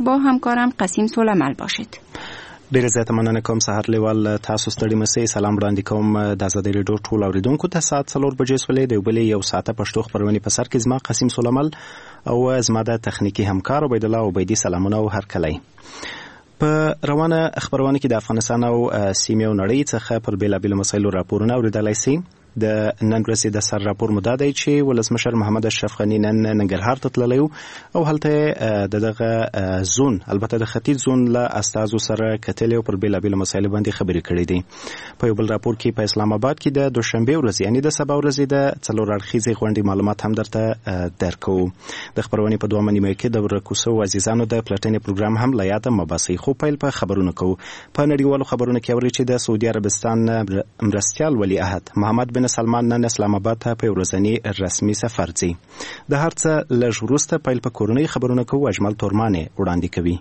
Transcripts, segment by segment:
با همکارم قاسم سلیمال باشید. ډیره زیاته مننه کوم سحر لیوال تاسو ستړي مسئ. سلام وړاندې کوم د آزادۍ راډیو ټول اوریدونکو ته. ساعت 4 بجې سولې د بلې یو ساعته پښتو خبرونه په سر کې زما قاسم سلیمال او زما د تخنیکی همکار عبید الله عبیدی سلامونه او هرکلی. په روانه خبرونه کې د افغانستان او سیمې او نړۍ څخه پر بیلابیلو مسایلو راپورونه اوریدلای شئ. د نن ورځې د سر راپور مو دی چې ولسمشر محمد اشرف غنی نن ننګرهار ته تللی او هلته دغه زون البته د ختیځ زون له استازو سره کتلې او پر بیلابیلو مسایلو باندې خبرې کړې دي. په یو بل راپور کې په اسلام آباد کې د دوشنبه ورځ یعنی د سبا ورځ د څلور اړخیزې غونډې معلومات هم درته درکو. د خبرونې په دوه نیمه کې د ورکوسو عزیزانو د پلاتینې پروګرام هم لا یاد مباحثې خو پیل په خبرونو کو. په نړیوالو خبرونو کې اوري چې د سعودي عربستان مرستیال ولی عهد محمد بن سلمان نن اسلام آباد ته په ورځنی رسمي سفر ځي. د هر څه لږ وروسته پیل په کورنۍ خبرونه کوو. اجمل تورمانه وړاندې کوي.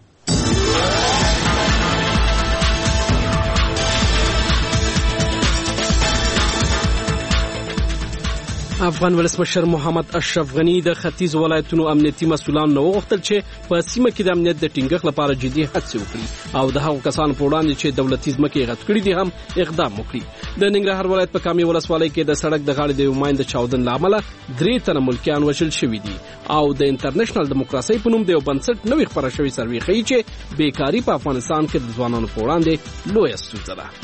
افغان ولسمشر محمد اشرف غنی د ختیځ ولایتونو امنیتي مسؤلان نو غوښتل چې په سیمه کې د امنیت د ټینګښت لپاره جدي هڅې وکړي او د هغو کسانو په وړاندې چې دولتي ځمکې غصب کړي دي هم اقدام وکړي. د ننګرهار ولایت په کامې ولسوالۍ کې د سړک د غاړې د یو ماین د چاودنې له امله 3 تنه ملکیان وژل شوي دي او د انټرنیشنل دیموکراسي په نوم د یو بنسټ نوې خبره شوی سروې ښیي چې بیکاری په افغانستان کې د ځوانانو په وړاندې لویه ستونزه ده.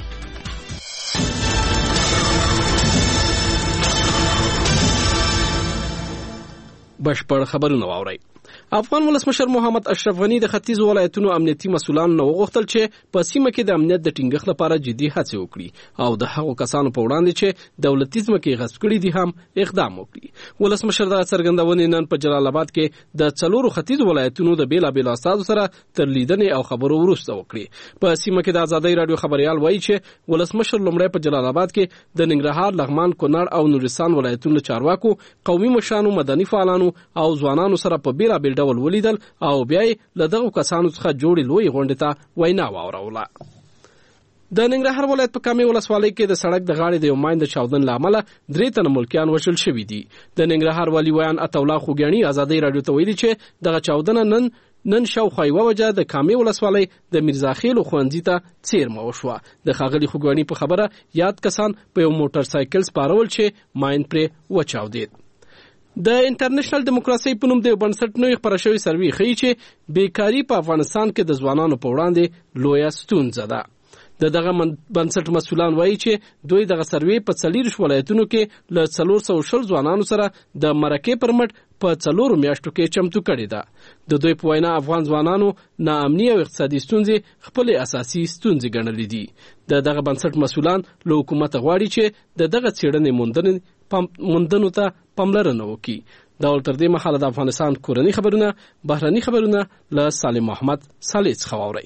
بشپړ خبرونه واورئ. افغان ولسمشر محمد اشرف غنی د ختیځ ولایتونو امنیتي مسؤلان نو غوښتل چې په سیمه کې د امنیت د ټینګښت لپاره جدي هڅې وکړي او د هغو کسانو په وړاندې چې دولتي ځمکې غصب کړي دي هم اقدام وکړي. ولسمشر د څرګندونې نن په جلال آباد کې د څلورو ختیځ ولایتونو د بیلابیلو استازو سره تر لیدنې او خبرو وروسته وکړي. په سیمه کې د آزادۍ راډیو خبريال وایي چې ولسمشر لومړی په جلال آباد کې د ننګرهار، لغمان، کونړ او نورستان ولایتونو چارواکو، قومي مشرانو، مدني فعالانو او ځوانانو سره په بیلابیل ډول ولیدل او بیا له دغه کسانو څخه جوړې لوی غونډې ته وینا واوروله. د ننګرهار ولایت په کامې ولسوالۍ کې د سړک د غاړې د یو ماین د چاودنې له امله 3 تنه ملکیان وژل شوي دي. د ننګرهار والي ویان عطاالله خوګیاڼي آزادۍ راډیو ته ویلي چې دغه چاودنه نن شاوخوا یوه بجه د کامې ولسوالۍ د میرزاخیلو ښوونځي ته څیرمه وشوه. د ښاغلي خوګیاڼي په خبره یاد کسان په یو موټر سایکل سپارول چې ماین پرې وچاودېد. د انټرنیشنل دیموکراسي په نوم د بنسټ نوې خبره شوی سروې ښیي چې بیکاری په افغانستان کې د ځوانانو په وړاندې لویه ستونزه ده. دغه بنسټ مسؤلان وایي چې دوی دغه سروې په 40 ولایتونو کې له 400 ځوانانو سره د مرکې پر مټ په 4 میاشتو کې چمتو کړي ده. د دوی په وینا افغان ځوانانو ناامني او اقتصادي ستونزې خپل اساسي ستونزې ګڼلې دي. دغه بنسټ مسؤلان له حکومت غواړي چې دغه څېړنې موندنو ته پاملرنه وکړي. دا ول تر دې مخاله د افغانستان کورنۍ خبرونه، بهرني خبرونه له سالم محمد صالح څخه واورئ.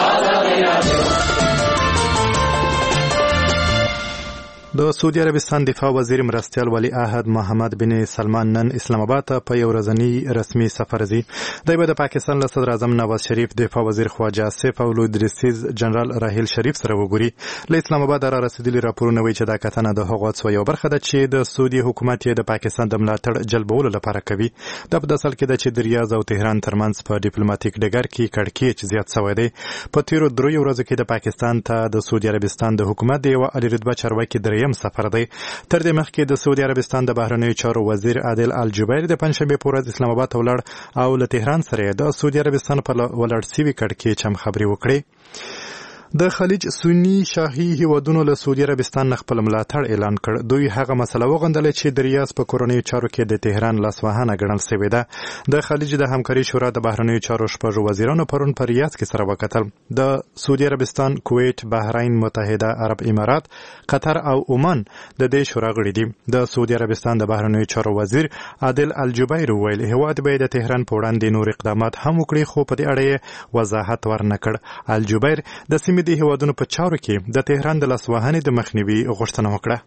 د سعودي عربستان دفاع وزیر مرستیال ولی عهد محمد بن سلمان نن اسلام آباد ته په یو ورځنی رسمي سفر ځي. دی به د پاکستان له صدر اعظم نواز شریف، دفاع وزیر خواجه آصف او لوی درستیز جنرال راحیل شریف سره وګوري. له اسلام آباد را رسیدلي راپورونه وایي چې دا کتنه د هغو هڅو یوه برخه ده چې د سعودي حکومت یې د پاکستان د ملاتړ جلبولو لپاره کوي. دا په داسې حال کې ده چې د ریاض او تهران ترمنځ په ډیپلوماټیک ډګر کې کړکېچ زیات شوی دی. په تیرو 3 ورځو کې د پاکستان ته د سعودي عربستان د حکومت د یوه عالي رتبه چارواکي دریم سفر دی. تر دې مخکې د سعودي عربستان د بهرنیو چارو وزیر عادل الجبیر د پنځشنبه په ورځ اسلام آباد ته ولاړ او له تهران سره د سعودي عربستان په ولاړ سوي کړکېچ هم خبرې وکړې. د خلیج سنی شاهي هیوادونو له سعودي عربستان خپل ملاتړ اعلان کړ. دوی هغه مسله وغندله چې د ریاض په کورنیو چارو کې د تهران لاسوهنه ګڼل شوې ده. د خلیج د همکاري شورا د بهرنیو چارو شپږ وزیرانو پرون په ریاض کې سره وکتل. د سعودي عربستان، کویت، بحرین، متحده عرب امارات، قطر او عمان د دې شورا غړي دي. د سعودي عربستان د بهرنیو چارو وزیر عادل الجبیر ویل هیواد به د تهران په وړاندې نور اقدامات هم وکړي، خو په دې اړه وضاحت ورنکړ. الجبیر د سیمې د هیوادونو په چارو کې د تهران د لاسوهنې د مخنیوي غوښتنه وکړه.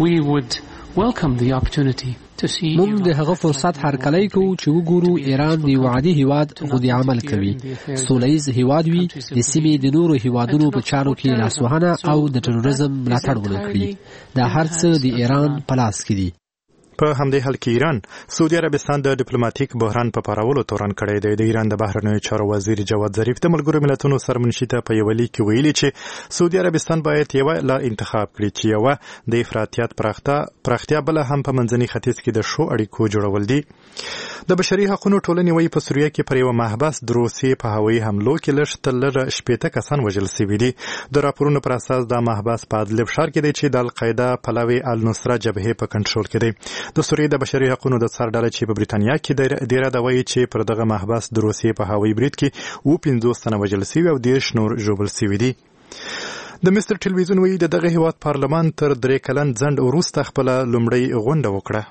موږ د هغه فرصت هرکلی کوو چې وګورو ایران د وعدي هیواد غوندې عمل کوي، سولیز هیواد وي، د سیمې د نورو هیوادونو په چارو کې لاسوهنه او د تروریزم ملاتړ ونه کړي. دا هر څه د ایران په لاس کې دي. په همدې حال کې ایران سعودي عربستان د ډیپلوماټیک بحران په پارولو تورن کړی دی. د ایران د بهرنیو چارو وزیر جواد ظریف د ملګرو ملتونو سرمنشي ته په یو لیک کې ویلي چې سعودي عربستان باید یو لار انتخاب کړي چې یو د افراطیت پراختیا بل هم په منځني ختیځ کې د شو اړیکو جوړول دي. د بشري حقوقو ټولنې وایي په سوریه کې پر یو محبس د روسیې په هوایي حملو کې لږ تر لږه 80 کسان وژل شوي دي. د راپورونو پر اساس دا محبس په ادلب ښار کې دی چې د القاعده پلوي النصره جبهې په کنټرول کې دی. د سوریې د بشري حقوقو د څار ډله چې په بریتانیا کې ډیره دا وایي چې پر دغه محبس د روسیې په هوایي برید کې 50 تنه وژل شوي او 10 نور ژوبل شوي دي. د مصر ټلویزیون وایي د دغه هیواد پارلمان تر 3 کلن ځنډ وروسته خپل لومړی غونډه وکړه.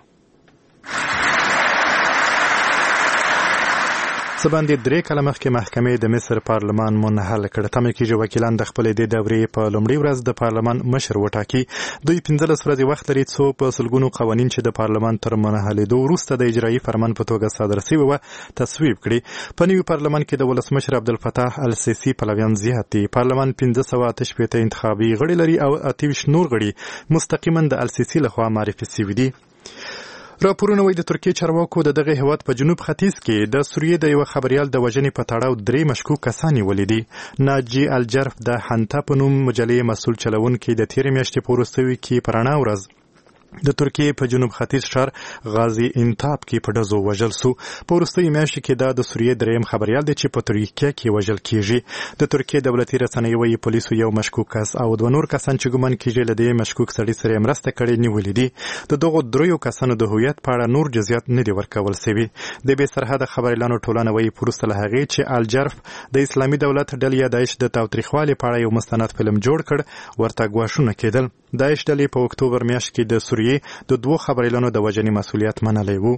سباندې 3 کاله مخکې محکمې د مصر پارلمان منحل کړ. تمه کېږي وکیلان د خپل د دورې په لومړۍ ورځ د پارلمان مشر وټاکي. دوی 15 ورځې وخت لري څو په سلګونو قوانین چې د پارلمان تر منحلېدو وروسته د اجرایي فرمان په توګه صادر شوي و تصویب کړي. په نوي پارلمان کې د ولسمشر عبدالفتاح السیسی پلویان زیات دي. پارلمان 1588 انتخابي غړي لري او 28 نور غړي مستقیما د السیسی لخوا معرفي شوي دي. راپورونه وایي د ترکیې چارواکو د دغه هیواد په جنوب ختیځ کې د سوریې د یو خبريال د وژنې په تړاو 3 مشکوک کسان ولیدي. ناجی الجرف د حنتا په نوم مجلې مسؤل چلونکي د تیر میاشتې په وروستیو کې په رڼا ورځ د ترکیې په جنوب ختیځ ښار غازی انتاب کې په ډزو وژل شو. په وروستیو میاشتو کې دا د سوریې دریم خبريال دی چې په ترکیه کې وژل کیږي. د ترکیې دولتي رسنۍ وایي پولیسو یو مشکوک کس او 2 نور کسان چې ګومان کیږي له دې مشکوک سړي سره مرسته کړې نیولې دي. د دغو 3 کسانو د هویت په اړه نور جزئیات نه دي ورکول شوي. د بې سرحده خبريالانو ټولنه وایي پروسته له هغې چې الجرف د اسلامي دولت ډلې داعش د تاوتریخوالي په اړه یو مستند فلم جوړ کړ ورته ګواښونه کېدل. داعش ډلې په اکتوبر میاشت کې د سوریې د 2 خبريالانو د وژنې مسؤلیت منلی وو.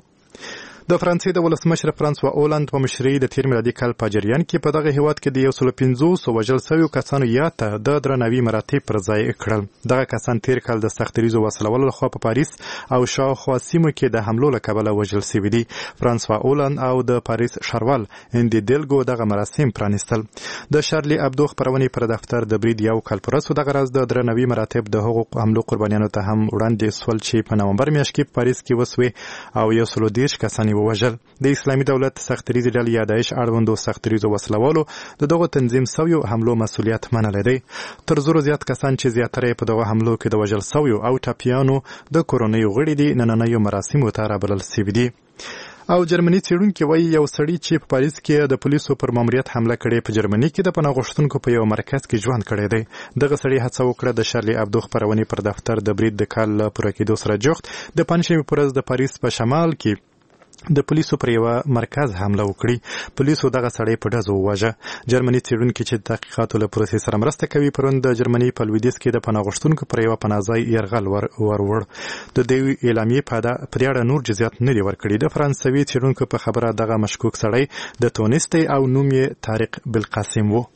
د فرانسې د ولسمشر فرانسوا اولند په مشرۍ د تیر میلادي کال په جریان کې په دغه هیواد کې د 150 وژل شویو کسانو یاد ته د درناوي مراتب پر ځای کړل. دغه کسان تیر کال د سختریزو وسلوالو لخوا په پاریس او شاوخوا سیمو کې د حملو له کبله وژل شوي دي. فرانسوا اولند او د پاریس ښاروال اندي دلګو دغه مراسم پرانیستل. د شارلی ابدو خپرونې پر دفتر د برید یو کال پرسو دغه راز د درناوي مراتب د حقوق حملو قربانیانو ته هم وړاندې سول چې په نومبر میاشت کې پاریس کې وسوي او 130 کسان وژل. د اسلامي دولت سختریزي ډلې یا داعش اړوندو سختریزو وسلوالو د دغه تنظیم سویو حملو مسؤلیت منلی دی. تر زرو زیات کسان چې زیاتره په دغه حملو کې د وژل سویو او ټاپیانو د کورونیو غړي دي نننیو مراسمو ته رابلل شوي دي. او جرمني څېړونکي وایي یو سړی چې په پاریس کې د پولیسو پر ماموریت حمله کړې په جرمني کې د پناه غوښتونکو په یو مرکز کې ژوند کړی دی. دغه سړی هڅه وکړه د شارلی ابدو خپرونې پر دفتر د برید د کال له پوره کېدو سره جوخت د پنجشنبې په ورځ د پاریس په شمال کې د پولیسو پر یو مرکز حمله وکړي. پولیسو دغه سړی په ډزو وواژه. جرمني څېړونکي چې د تحقیقاتو له پروسې سره مرسته کوي پرون د جرمني په لویدیځ کې د پناه غوښتونکو پر یو پناه ځای یرغل وروړ. د دې اعلامیې په اړه نور جزئیات نه دي ورکړي. د فرانسوي څېړونکو په خبره دغه مشکوک سړی د تونس دی او نوم یې طارق بالقاسم و.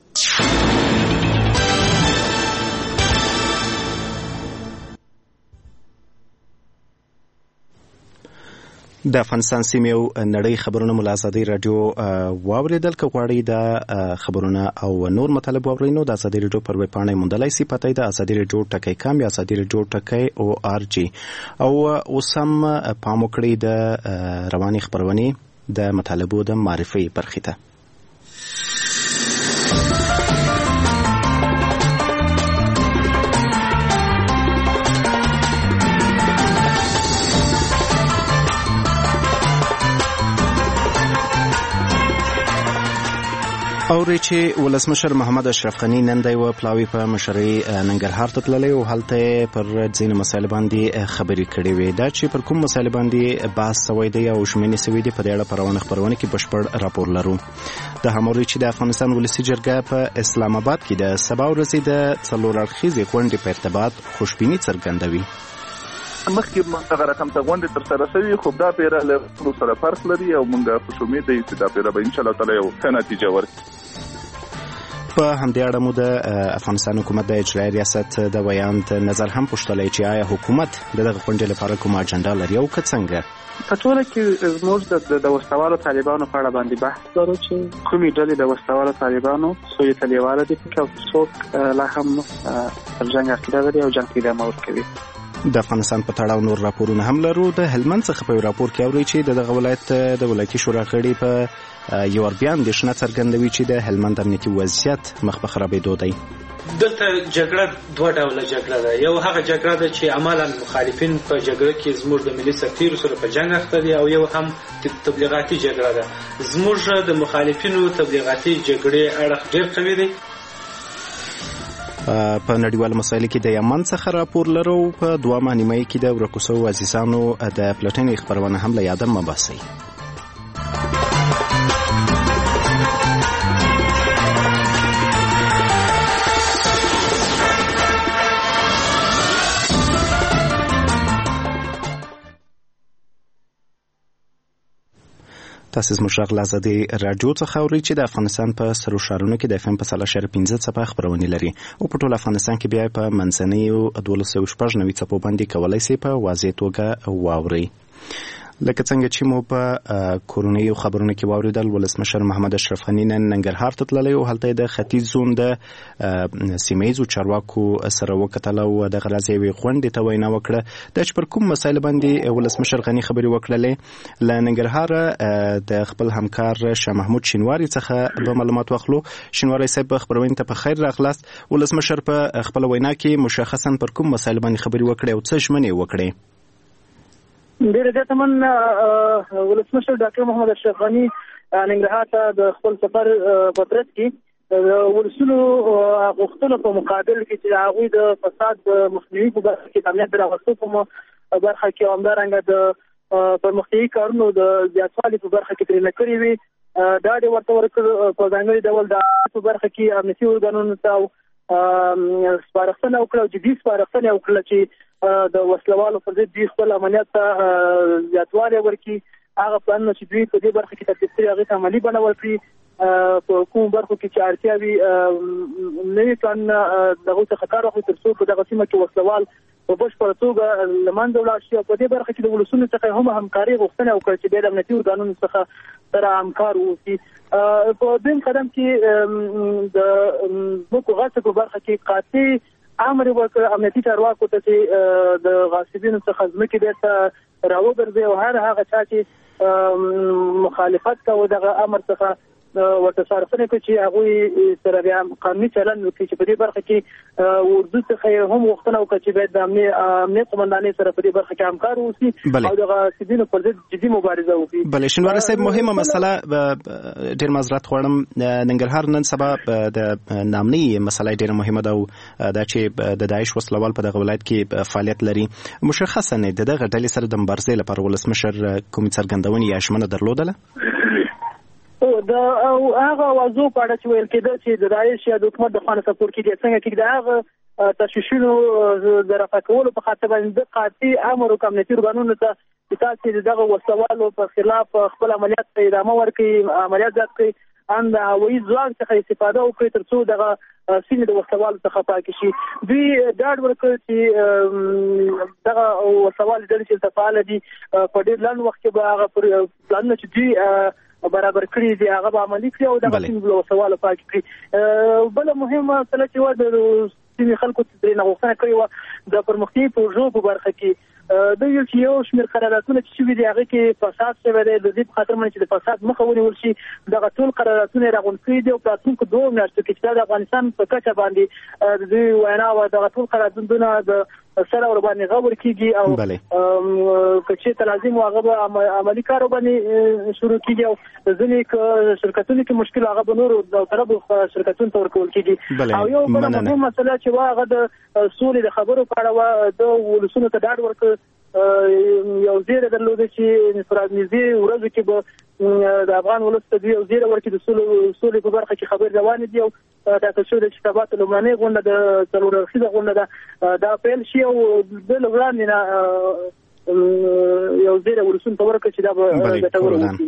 د افغانستان سیمې او نړۍ خبرونه مو له ازادۍ راډیو واورېدل. که غواړئ د خبرونه او نور مطالب واورئ نو د ازادۍ راډیو پر ویب پاڼه موندلی سئ. پته یې د ازادۍ راډیو .com یا ازادۍ راډیو .org. او اوس هم پام وکړئ د روانې خبرونې د مطالبو د معرفي برخې ته. اوري چې ولسمشر محمد اشرف غنی نن د یو پلاوی په مشرۍ ننګرهار ته تللی او هلته پر ځینو مسایلو باندې خبرې کړې وې. دا چې پر کوم مسایلو باندې بحث شوی دی او شمېرې شوي دي په دې اړه په روانه خبرونه کې بشپړ راپور لرو. د هموري چې د افغانستان ولسي جرګه په اسلام آباد کې د سبا ورځې د څلور اړخیزې غونډې په ارتباط خوشبیني څرګندوي. مخکې مونږ رقم ته غونډې تر سره شوي خو دا پیره له ټولو سره فرق لري او مونږ خوش امید یو چې دا پیره به انشاءالله تعالی یو ښه نتیجه ورکړي. په همدې اړه مو د افغانستان حکومت د اجرایي ریاست د ویاند نظر هم پوښتلی چې آیا حکومت دغه غونډې لپاره کومه اجنډا لري او که څنګه؟ په ټوله کې زموږ د وسلوالو طالبانو په اړه باندې بحث لرو چې کومې ډلې د وسلوالو طالبانو سویې لیواله دي او څوک لا هم پر جنګ عقیده لري او جنګ ته ادامه ورکوي. د افغانستان په تړاو نور راپورونه هم لرو. د هلمند څخه په راپور کې اوري چې دغه ولایت د ولایتي شورا غړي په یو ور بیان د شنه څرګندوي چې د هلمند امنیتي وضعیت مخ په خرابېدو دی. دلته جګړه دوه ډوله جګړه ده. یو هغه جګړه ده چې عملاً مخالفین په جګړه کې زموږ د ملي سرتیرو سره په جنگ اخته دي، او یو هم تبلیغاتي جګړه ده. زموږ د مخالفینو تبلیغاتي جګړې اړخ ډېر قوي دی. په نړیوالو مسایلو کې د یمن څخه راپور لرو. په دوامه نیمه کې د ورکو شوو عزیزانو د پلټنې خبرونه هم له یاده مه باسئ. تاسو زموږ غږ له آزادۍ راډیو څخه اورئ چې د افغانستان په سرو ښارونو کې د FM په 3.15 څپه خپرونې لري او په ټول افغانستان کې بیا په منځنیو 1290 څپو باندې کولای شي په واضح توګه واورئ. لکه څنګه چې مو په کورونیو خبرونه کې واوریدل، ولسمشر محمد اشرف غني نن ننګرهار ته تللی او هلته د ختیځ زون د سیمه‌ییزو چارواکو سره وکتل او د غرض یوې غونډې ته وینا وکړه. د چې پر کوم مسایل باندې ولسمشر غني خبرې وکړلې. له ننګرهار د خپل همکار شاه محمود شینواری څخه به معلومات واخلو. شینواری صاحب خبرونه ته په خیر راغلاست. ولسمشر په خپل وینا کې مشخصا پر کوم مسایل باندې خبرې وکړې او څه ژمنې وکړې؟ ډېر زیات من ولسمشر ډاکټر محمد اشرف غني ننګرهار ته د خپل سفر په ترڅ کې ورسولو غوښتنو په مقابل کې چې هغوی د فساد مخنیوي په برخه کې د امنیت د راوستلو په برخه کې همدارنګه د پرمختیایي کارونو د زیاتوالي په برخه کې ترېنه کړې وي. دا ډېر ورته ورکړ په ځانګړي ډول د په برخه کې امنیتي ارګانونو ته سپارښتنه وکړه او جدي سپارښتنه وکړه چې د وسلوالو پر ضد دوی خپل عملیات ته زیاتوالی ورکړي. هغه پلانونه چې دوی په دې برخه کې ترتیب کړي هغې ته عملي بڼه ورکړي. په کومو برخو کې چې اړتیا وي نوي پلانونه د هغو څخه کار واخلي تر څو په دغه سیمه کې وسلوال په بشپړه توګه له منځه ولاړ شي. او په دې برخه کې د ولسونو څخه هم همکاري غوښتنه وکړه چې بیا د امنیتي ارګانونو څخه سره همکار واوسي. په دویم قدم کې د ځمکو غصب په برخه کې قاطع امر وکړ امنیتي چارواکو ته چې د غاصبینو څخه ځمکې بیرته راوګرځي او هر هغه چا چې مخالفت کوي دغه امر څخه ورته سپارښتنه کوي چې هغوی سره بیا قانوني چلند وکړي. چې په دې برخه کې اردو څخه هم غوښتنه وکړه چې باید د امنیت قومندانۍ سره په دې برخه کې همکار واوسي او د غاصبینو پر ضد جدي مبارزه وکړي. بله شینواری صاحب، مهمه مسله ډېر معذرت غواړم، ننګرهار نن سبا د نامنۍ مسله ډېره مهمه ده او دا چې د داعش وسلوال په دغه ولایت کې فعالیت لري. مشخصا د دغه ډلې سره د مبارزې لپاره ولسمشر کومې څرګندونې یا ژمنه درلودله؟ او هغه اوازو په اړه چې ویل کېده چې د داعش یا د حکومت د خوا سپورټ کېږي څنګه کې د هغه تشویشونو د رفع کولو په خاطر باندې قاطع امر وکړ امنیتي ارګانونو ته چې تاسې دغه وسلوالو په خلاف خپل عملیات ته ادامه ورکړئ، عملیات زیات کړئ، ان د هوایي ځواک څخه استفاده وکړي تر څو دغه سیمې د وسلوالو څخه پاکې شي. دوی ډاډ ورکړ چې دغه وسلوال ډلې چې فعاله دي په ډېر لنډ وخت کې به هغه پلانونه چې دوی برابر کړی دی هغه به عملي کړي او دغه سیمې له وسلوالو پاکې کړي. بله مهمه مسله چې وه د سیمې خلکو ترېنه غوښتنه کړې وه د پرمختیایي پروژو په برخه کې دوی ویل چې یو شمېر قراردادونه چې شوي دي هغې کې فساد شوی دی. د دې په خاطر باندې چې د فساد مخه ونیول شي دغه ټول قراردادونه یې راغونډ کړي دي او په راتلونکو 2 میاشتو کې چې دا د افغانستان په کچه باندې د دوی وینا وه دغه ټول قراردادونه د سره ور باندې غوړ کیږي او کچې تلازم هغه به عملی کار باندې شروع کیږي او ځینې شرکتونو کې مشکل هغه به نور د طرف شرکتونو ته ورکول کیږي. او یو بل مهمه مسله چې هغه د سولې د خبرو په اړه د ولسونو ته ډاډ ورکړ. یو زیره درلوده چې نږدې ورځو کې به د افغان ولس ته یو زیره ورکړي د سولې په برخه کې خبرې روانې دي او ټاکل شوې ده چې سبا ته لومړنۍ غونډه د څلور اړخیزه غونډه ده دا پیل شي او بل وړاندې نه یو زیره ولسونو ته ورکړي چې دا به ګټور وي.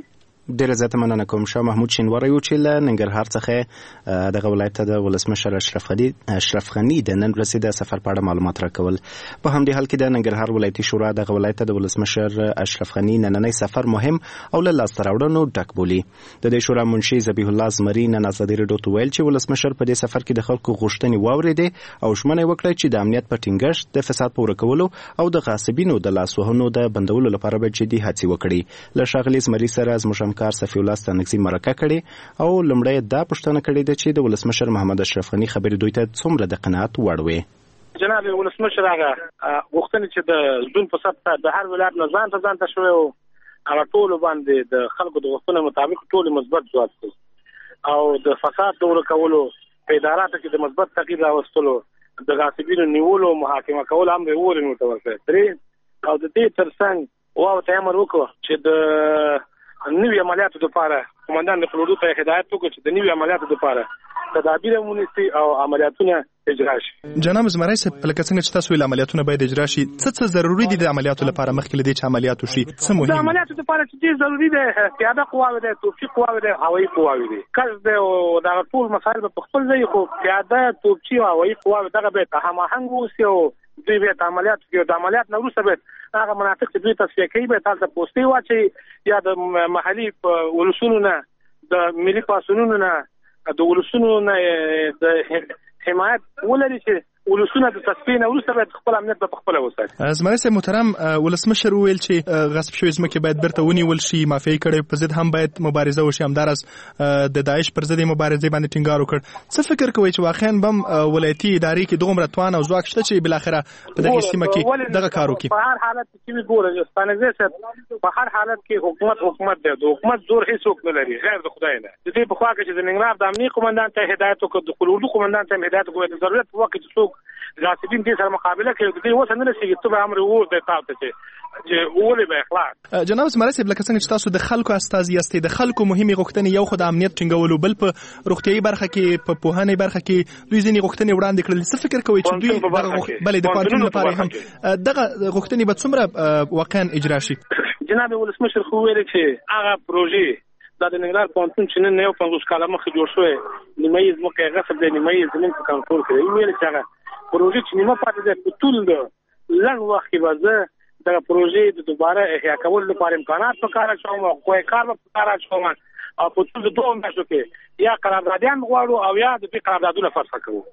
ډیره زیاته مننه کوم. شاه محمود شینواری و چې له ننګرهار څخه دغه ولایت ته د ولسمشر اشرف غني د نن ورځې د سفر په اړه معلومات راکول. په همدې حال کې د ننګرهار ولایتي شورا دغه ولایت ته د ولسمشر اشرف غني نننی سفر مهم او له لاسته راوړنو ډک بولي. د دې شورا منشي ذبیح الله زمري نن ازادي راډیو ته ویل چې ولسمشر په دې سفر کې د خلکو غوښتنې واورېدې او ژمنه وکړه چې د امنیت په ټینګښت، د فساد په ورکولو او د غاصبینو د لاسوهنو د بندولو لپاره به جدي هڅې وکړي. له ښاغلي زمري سره زموږ همکار صفي الله ستانکزي مرکه کړې او لومړی دا پوښتنه کړې ده چې د ولسمشر محمد اشرف غني خبرې دوی ته څومره د قناعت وړ وې. جناب ولسمشر هغه غوښتنې چې د ژوند په سطح د هر ولایت نه ځان ته شوی او هغه ټول باندې د خلکو د غوښتنو مطابق ټول مثبت ځواب کړ او د فساد د ورکولو په اداراتو کې د مثبت تغییر راوستلو، د غاصبینو نیولو محاکمه کول هم د ورن متوسط او د دې ترڅنګ او ته امر وکړ چې د نوی عملیاتو لپاره قومندان د فلورو ته هدایت وکړ چې د نوی عملیاتو لپاره تدابیر ونیسي او عملیاتونه اجرا شي. جناب زمري صاحب لکه څنګه چې تاسو ویل عملیاتونه باید اجرا شي، څه ضروري دي د عملیاتو لپاره مخکې لدی چې عملیات وشي؟ څه مهم دي؟ د عملیاتو لپاره چې ضروري ده پیاده قواوې ده، توپچي قواوې ده، هوایي قواوې ده. کله د دا ټول مسایل په خپل ځای خو پیاده، توپچي او هوایي قواوې دغه به هماهنګ ووسي او دوی به عملیات کوي. د عملیات نه وروسته به هغه مناطق چې دوی تصفیه کوي به تاسو پوسټي واچي یا د محلي ولسونو نه، د ملي پاسونونو نه، د ولسونو نه د حمایت ولري چې ولسونه د تصفیه نه وروسته باید خپل امنیت په خپل وساتي. زمري صاحب محترم، ولسمشر ویل چې غصب شوی ځمکې باید بیرته ونیول شي، مافیایي کړۍ په ضد هم باید مبارزه وشي، همداراز د داعش پر ضد مبارزې باندې ټینګار وکړ. څه فکر کوئ چې واقعا بم ولایتي ادارې کې دغومره توان او ځواک شته چې بالاخره په دغه سیمه کې دغه کار وکړي؟ په هر حالت کې ګوره ستانګزي صاحب، په هر حالت کې حکومت دی، د حکومت زور هیڅوک نه لري غیر د خدای نه. د دې په خوا کې چې د ننګرهار د امنیت قومندان ته هدایت وکړ، د فلورو قومندان ته هدایت وکړ، د ضرورت په وخت کې څوک غاصبین دې سره مقابله کوي، د دې وسه نه رسیږي ته به امر وو د تاسو چې ولې به اخلاق. جناب زمري صاحب لکه څنګه چې تاسو د خلکو استازي یاستئ، د خلکو مهمه غوښتنې یو خو د امنیت ټینګولو، بل په روغتيایي برخه کې، په پوهنې برخه کې دوی ځینې غوښتنې وړاندې کړل. څه فکر کوئ چې دوی بلې د پانتون لپاره هم دغه غوښتنې به څومره واقعا اجرا شي؟ جناب ولسمشر خو ویل چې هغه پروژې د ننګرهار پانتون چې نن یو 50 کاله مخکې جوړ شوی، نیمه یې ځمکه غصب دی، نیمه یې زمین په کنټرول کې ویل چې هغه پروژې چې نیمه پاتې ده په ټول لږ وخت کې به زه دغه پروژې د دوباره احیا کولو لپاره امکانات په کار اچوم او کوی کار په کار اچوم او په ټول د دوه میاشتو کې یا قراردادیان غواړو او یا د دې قراردادونه فسخ کوو.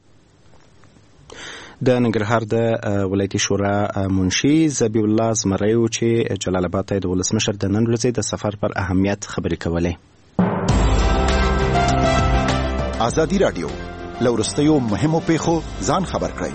د ننګرهار د ولایتي شورا منشي ذبیح الله زمري چې جلال آباد ته د ولسمشر د نن ورځې د سفر پر اهمیت خبرې کولې. ازادي راډیو لورستیو مهمو پیښو ځان خبر کړئ.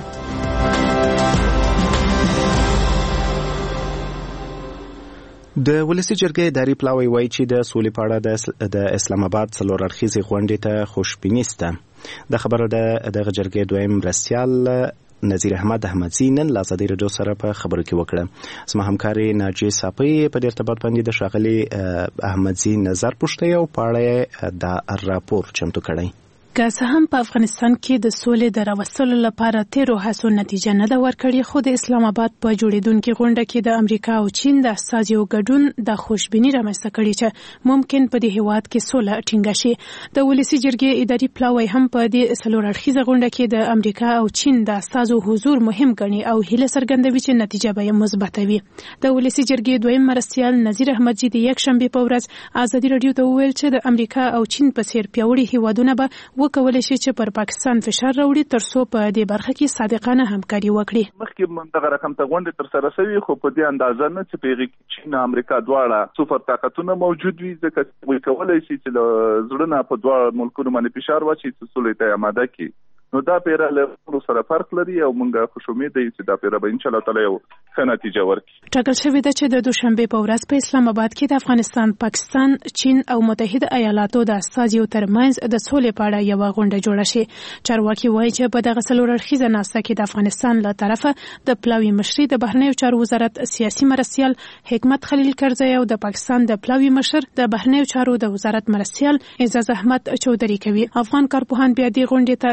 د ولسی جرګې اداري پلاوی وایي چې د سولې په اړه د اسلام آباد څلور اړخیزې غونډې ته خوشبیني سته. د خبره دغه جرګې دویم مرستیال نذیر احمد احمدزي نن له ازادي راډیو سره په خبرو کې وکړه. زما همکاري ناجیه صافی په دې ارتباط باندې د ښاغلي احمدزي نظر پوښتنه او په اړه د راپور چمتو کړی. که څه هم په افغانستان کې د سولې د راوستلو لپاره تیرو هڅو نتیجه نه ده ورکړې، خو د اسلام آباد په جوړېدونکې غونډه کې د امریکا او چین د استازیو ګډون د خوشبیني رامنځته کړې چې ممکن په دې هیواد کې سوله ټینګه شي. د ولسی جرګې اداري پلاوی هم په دې څلور اړخیزه غونډه کې د امریکا او چین د استازو حضور مهم ګڼي او هیله څرګندوي چې نتیجه به مثبت وي. د ولسی جرګې دویم مرستیال نذیر احمدزي د یک شنبه په ورځ ازادي راډیو ته وویل چې د امریکا او چین په څیر پیاوړي هیوادونه به وکولای شي چې پر پاکستان فشار راوړي ترڅو په دې برخه کې صادقانه همکاري وکړي. مخکې دغه رقم ته غونډې تر سره شوي، خو په دې اندازه نه چې په چین او امریکا دواړه سوپر طاقتونه موجود وي، ځکه دوی کولای شي چې زړه نه په دواړو ملکونو باندې فشار واچي چې سولې ته آماده کړي. نو دا پیره له سره فرق لري او موږ خوش امید یو چې دا پیره به ان شاء الله تعالی یو ښه نتیجه ورکړي. ټاکل شوې ده چې د دوشنبه په ورځ په اسلام آباد کې د افغانستان، پاکستان، چین او متحده ایالاتو د استازیو ترمنځ د سولې په اړه یو غونډه جوړه شي. چارواکي وایي چې په دغه څلور اړخیزه ناسته کې د افغانستان له طرفه د پلاوي مشري د بهرنیو چارو وزارت سیاسي مرستیال حکمت خلیل کرزی او د پاکستان د پلاوي مشر د بهرنیو چارو د وزارت مرستیال اعزاز احمد چودري کوي. افغان کارپوهان بیا د غونډې ته د خوش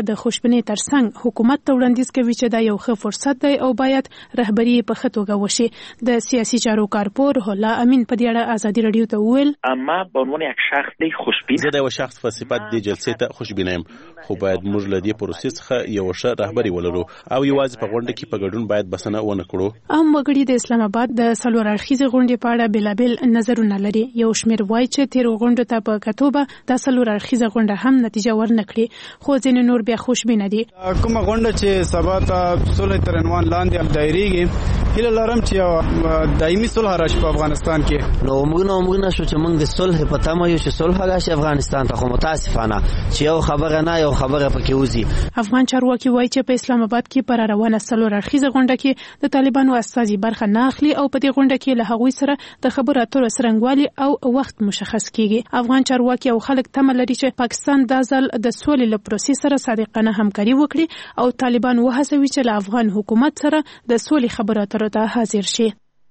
خوشبینۍ ترڅنګ حکومت ته وړاندیز کوي چې دا یو ښه فرصت دی او باید رهبري په ښه توګه وشي. د سیاسي چارو کارپور روح الله امین په دې اړه ازادي رادیو ته وویل: اما به عنوان یک شخص خوشبین، زه د یو شخص په صفت د جلسې ته خوشبینه یم، خو باید موږ له دې پروسې څخه یو ښه رهبري ولرو او یوازې په غونډه کې په ګډون باید بسنه ونه کړو. عام وګړي د اسلام آباد د څلور اړخیزې غونډې په اړه بېلابېل نظرونه لري. یو شمېر وایي چې تېرو غونډو ته په کتو به دا څلور اړخیزه غونډه هم نتیجه ورنه کړي، خو ځینې نور بیا خوشبینه دي. کومه غونډه چې سبا ته صلح تر عنوان لاندې دایریږي، هیله لرم چې یو دایمي صلح راشي په افغانستان کې. نو موږ شو چې موږ د صلح په تمه یو چې صلح راشي افغانستان ته، خو متاسفانه چې یو خبره نه یو خبره پکې وځي. افغان چارواکي وایي چې په اسلام آباد کې پر روانه څلور اړخیزه غونډه کې د طالبانو استازي برخه نه اخلي او په دې غونډه کې له هغوی سره د خبرو اترو څرنګوالي او وخت مشخص کیږي. افغان چارواکي او خلک تمه لري چې پاکستان دا ځل د سولې له پروسې سره صادقانه همکاري وکړي او طالبان وهڅوي چې له افغان حکومت سره د سولې خبرو اترو ته حاضر شي.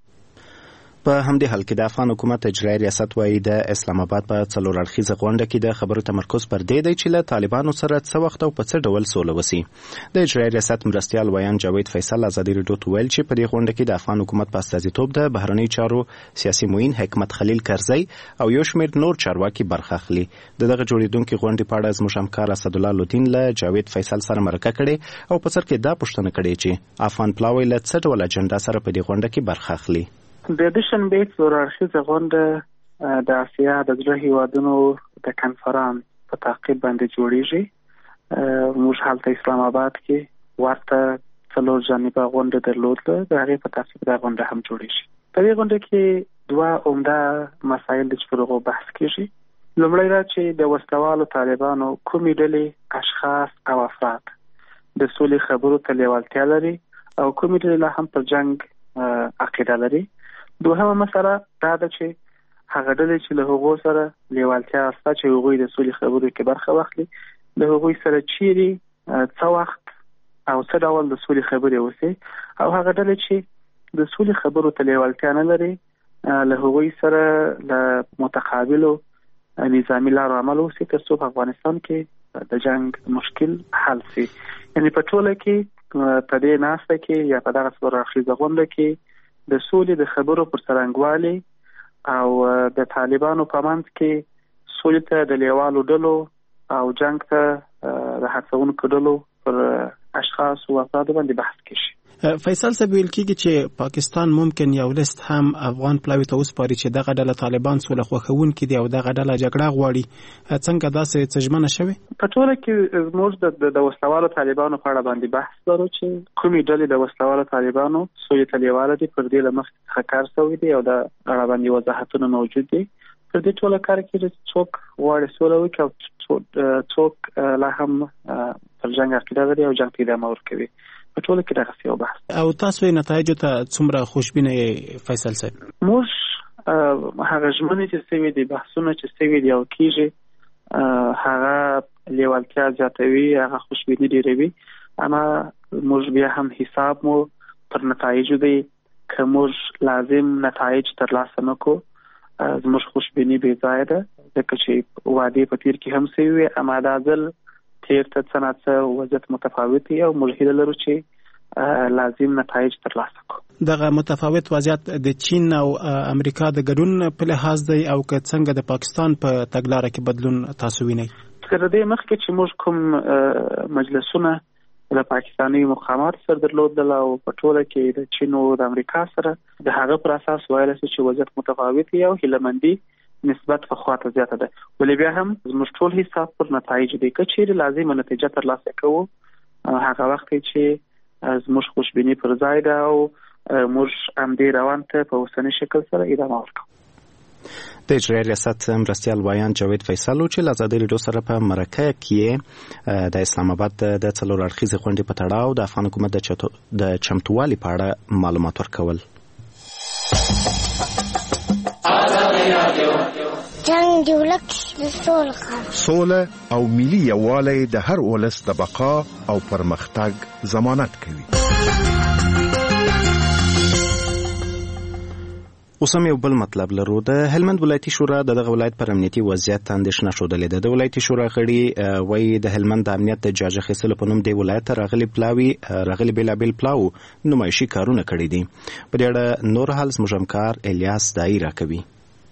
په همدې حال کې د افغان حکومت اجرایي ریاست وایي د اسلام آباد په څلور اړخیزه غونډه کې د خبرو تمرکز پر دې دی چې له طالبانو سره څه وخت او په څه ډول سوله وسي. د اجرایي ریاست مرستیال ویان جاوید فیصل ازادي رادیو ته ویل چې په دې غونډه کې د افغان حکومت په استازیتوب د بهرنی چارو سیاسي معین حکمت خلیل کرزی او یو شمېر نور چارواکي برخه اخلي. دغه جوړیدونکو غونډې په اړه زموږ همکار اسدالله لودین له جاوید فیصل سره مرکه کړې او په سر کې دا پوښتنه کړې چې افغان پلاوی له څه ډول اجنډا سره په دې غونډه کې برخه اخلي. د دوشنبه څلور اړخیزه غونډه د اسیا د زړه هیوادونو د کنفرانس په تعقیب باندې جوړیږي. موږ هلته اسلام آباد کې ورته څلور جانبه غونډه درلوده، د هغې په تعقیب دا غونډه هم جوړیږي. په دې غونډه کې دوه عمده مسایل د چې پر هغو بحث کیږي. لومړی دا چې د وسلوالو طالبانو کومې ډلې اشخاص او افراد د سولې خبرو ته لیوالتیا لري او کومې ډلې لا هم پر جنگ عقیده لري. دوهمه مسله دا ده چې هغه ډلې چې له هغو سره لیوالتیا شته چې هغوی د سولې خبرو کې برخه واخلي، له هغوی سره چیرې څه وخت او څه ډول د سولې خبرې وسي، او هغه ډلې چې د سولې خبرو ته لیوالتیا نه لري له هغوی سره له متقابلو نظامي لارو عمل وسي تر څو په افغانستان کې د جنگ مشکل حل شي. یعنې په ټوله کې په دې ناسته کې یا په دغه څلور اړخیزه غونډه کې د سولې د خبرو پر څرنګوالي او د طالبانو په منځ کې سولې ته د لیوالو ډلو او جنگ ته د هڅونکو ډلو پر اشخاص او افرادو باندې بحث کیږي. فیصل صاحب ویل کیږي چې پاکستان ممکن یو لیست هم افغان پلاوی ته وسپاري چې دغه ډله طالبان سوله خوښونکي دي او دغه ډله جګړه غواړي. څنګه داسې څه شوي؟ په ټوله کې زموږ د وسلوالو طالبانو په اړه باندې بحث لرو چې کومې ډلې د وسلوالو طالبانو سولې ته لیواله دي، پر دې له مخکې څخه کار شوی دی او د اړه باندې وضاحتونه موجود دي. پر دې ټوله کار کې څوک غواړي سوله وکړي او څوک لا هم پر جنګ عقیده لري او جنګ ته ادامه ورکوي. په ټوله کې دغه یو بحث. او تاسو یې نتایجو ته څومره خوشبینه یې فیصل صاحب؟ موږ هغه ژمنې چې سوي دي، بحثونه چې سوي دي او کیږي، هغه لیوالتیا زیاتوي، هغه خوشبیني ډیروي. اما موږ بیا هم حساب مو پر نتایجو دی که موږ لازم نتایج ترلاسه نکړو زموږ خوشبیني بې ځایه ده، ځکه چې وعدې په تیر کې هم سوي، اما دا ځل تیر ته څه نه څه وضعیت متفاوت دی او موږ هیله لرو چې لازم نتایج ترلاسه کړو. دغه متفاوت وضعیت د چین او امریکا د ګډون په لحاظ دی او که څنګه د پاکستان په تګلاره کې بدلون تاسو وینئ؟ تر دې مخکې چې موږ کوم مجلسونه د پاکستاني مقامات سره درلودل او په ټوله کې د چین او د امریکا سره د هغه پر اساس ویل چې وضعیت متفاوت دی او هیله‌مندي نسبت په خواته زیاته ده، ولې بیا هم زموږ ټول حساب پر نتایج دی. که چیرې لازمه نتیجه ترلاسه کوو هغه وخت چې زموږ خوشبیني پر ځای ده او موږ همدې روان ته په اوسني شکل سره ادامه ورکوو. د اجرایي ریاست مرستیال ویان جاوید فیصل چې له ازادي رادیو سره په مرکه کې د اسلام آباد د څلور اړخیزې غونډې په تړاو د افغان حکومت د چمتووالي په اړه معلومات ورکول. جنگ دی ولک د سوله او ملي یووالی د هر ولس د بقا او پرمختګ ضمانت کوي. اوس هم یو بل مطلب لرو. د هلمند ولایتي شورا دغه ولایت پر امنیتي وضعیت اندېښنه ښودلې ده. د ولایتي شورا غړي وایي د هلمند د امنیت د جاج اخیستلو په نوم د ولایت راغلي بېلابېل پلاو نمایشي کارونه کړي دي. په دې اړه نور حال زموږ همکار الیاس دایي راکوي.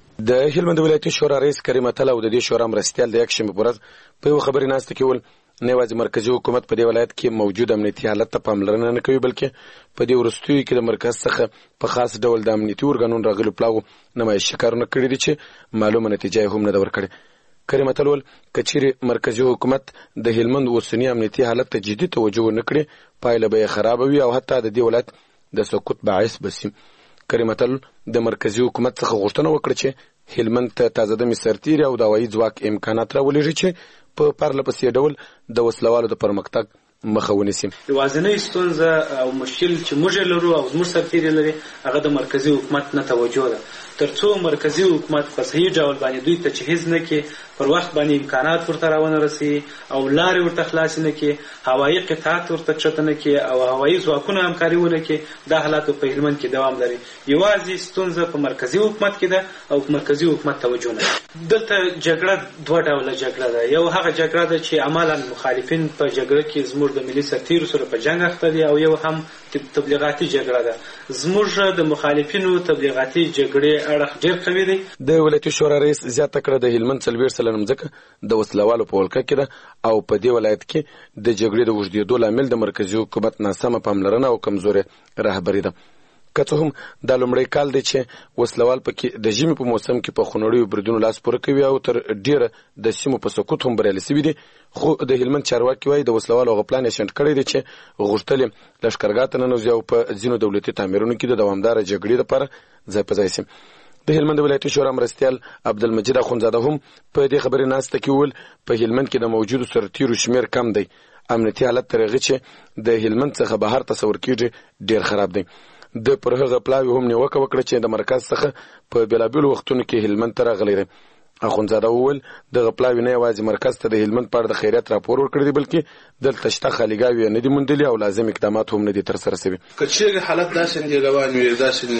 د هلمند ولایتي شورا رئیس کریم اتل او د دې شورا مرستیال د یکشنبې په ورځ په یوه خبري ناسته کې ول نه یوازې مرکزي حکومت په دې ولایت کې موجود امنیتي حالت ته پاملرنه نه کوي، بلکې په دې وروستیو کې د مرکز څخه په خاص ډول د امنیتي ارګانونو راغلو پلاو نمایشي کارونه کړي دي چې معلومه نتیجه یې هم نه ده ورکړې. کریم اتل ول که چیرې مرکزي حکومت د هلمند اوسني امنیتي حالت ته جدي توجه ونه کړي، پایله به یې خرابه وي او حتی د دې ولایت د سقوط باعث به شي. کریم اتل د مرکزي حکومت څخه غوښتنه وکړه چې هلمند ته تازه دمې سرتیري او د هوایي ځواک امکانات راولېږي چې په پرله پسې ډول د وسلوالو د پرمختګ مخه ونیسي. یوازینۍ ستونزه او مشکل چې موږ لرو او زموږ سرتیري لري هغه د مرکزي حکومت نه توجه ده. ترڅو مرکزي حکومت په صحیح ډول باندې دوی تجهیز نه کړي، پر وخت باندې امکانات ورته راونه رسي او لارې ورته خلاصې نه کړي، هوایي قطعات ورته چته نه کړي او هوایي ځواکونه همکاري ونه کړي، دا حالات په هلمند کې دوام لري. یوازې ستونزه په مرکزي حکومت کې ده او په مرکزي حکومت توجه نه. دلته جګړه دوه ډوله جګړه ده. یو هغه جګړه ده چې عملاً مخالفین په جګړه کې زموږ د ملي سرتیرو سره په جنګ اخته دي، او یو هم تبلیغاتي جګړه ده. زموږ د مخالفینو تبلیغاتي جګړې اړخ ډېر قوي دی. د ولایتي شورا رئیس زیاته کړه د هلمند 40 سلنه ځمکه د وسلوالو په ولکه کې ده او په دې ولایت کې د جګړې د اوږدېدو لامل د مرکزي حکومت ناسمه پاملرنه او کمزورې رهبري ده. که څه هم دا لومړی کال دی چې وسلوال پکې د ژمي په موسم کې په خونړیو بریدونو لاس پوره کوي او تر ډیره د سیمو په سقوط هم بریالي سوي دي، خو د هلمند چارواکي وایي د وسلوالو هغه پلان یې شنډ کړی دی چې غوښتل یې لښکرګاه ته ننوځي او په ځینو دولتي تعمیرونو کې د دوامداره جګړې لپاره ځای په ځای سي. د هلمند ولایتي شورا مرستیال عبدالمجید اخونزاده هم په دې خبرې ناسته کې وویل په هلمند کې د موجودو سرتیرو شمیر کم دی، امنیتي حالت تر هغې چې د هلمند څخه بهر تصور کېږي ډېر خراب دی. د پر هغه پلاوي هم نیوکه وکړه چې د مرکز څخه په بېلابېلو وختونو کې هلمند ته راغلی دی. اخونزاده وویل دغه پلاوي نه یوازې مرکز ته د هلمند په اړه د خیریت راپور ورکړی دی، بلکې دلته شته خالیګاوې نه دي موندلي او لازم اقدامات هم نه دي ترسره سوي. که چیرې حالت داسې نه روان وي،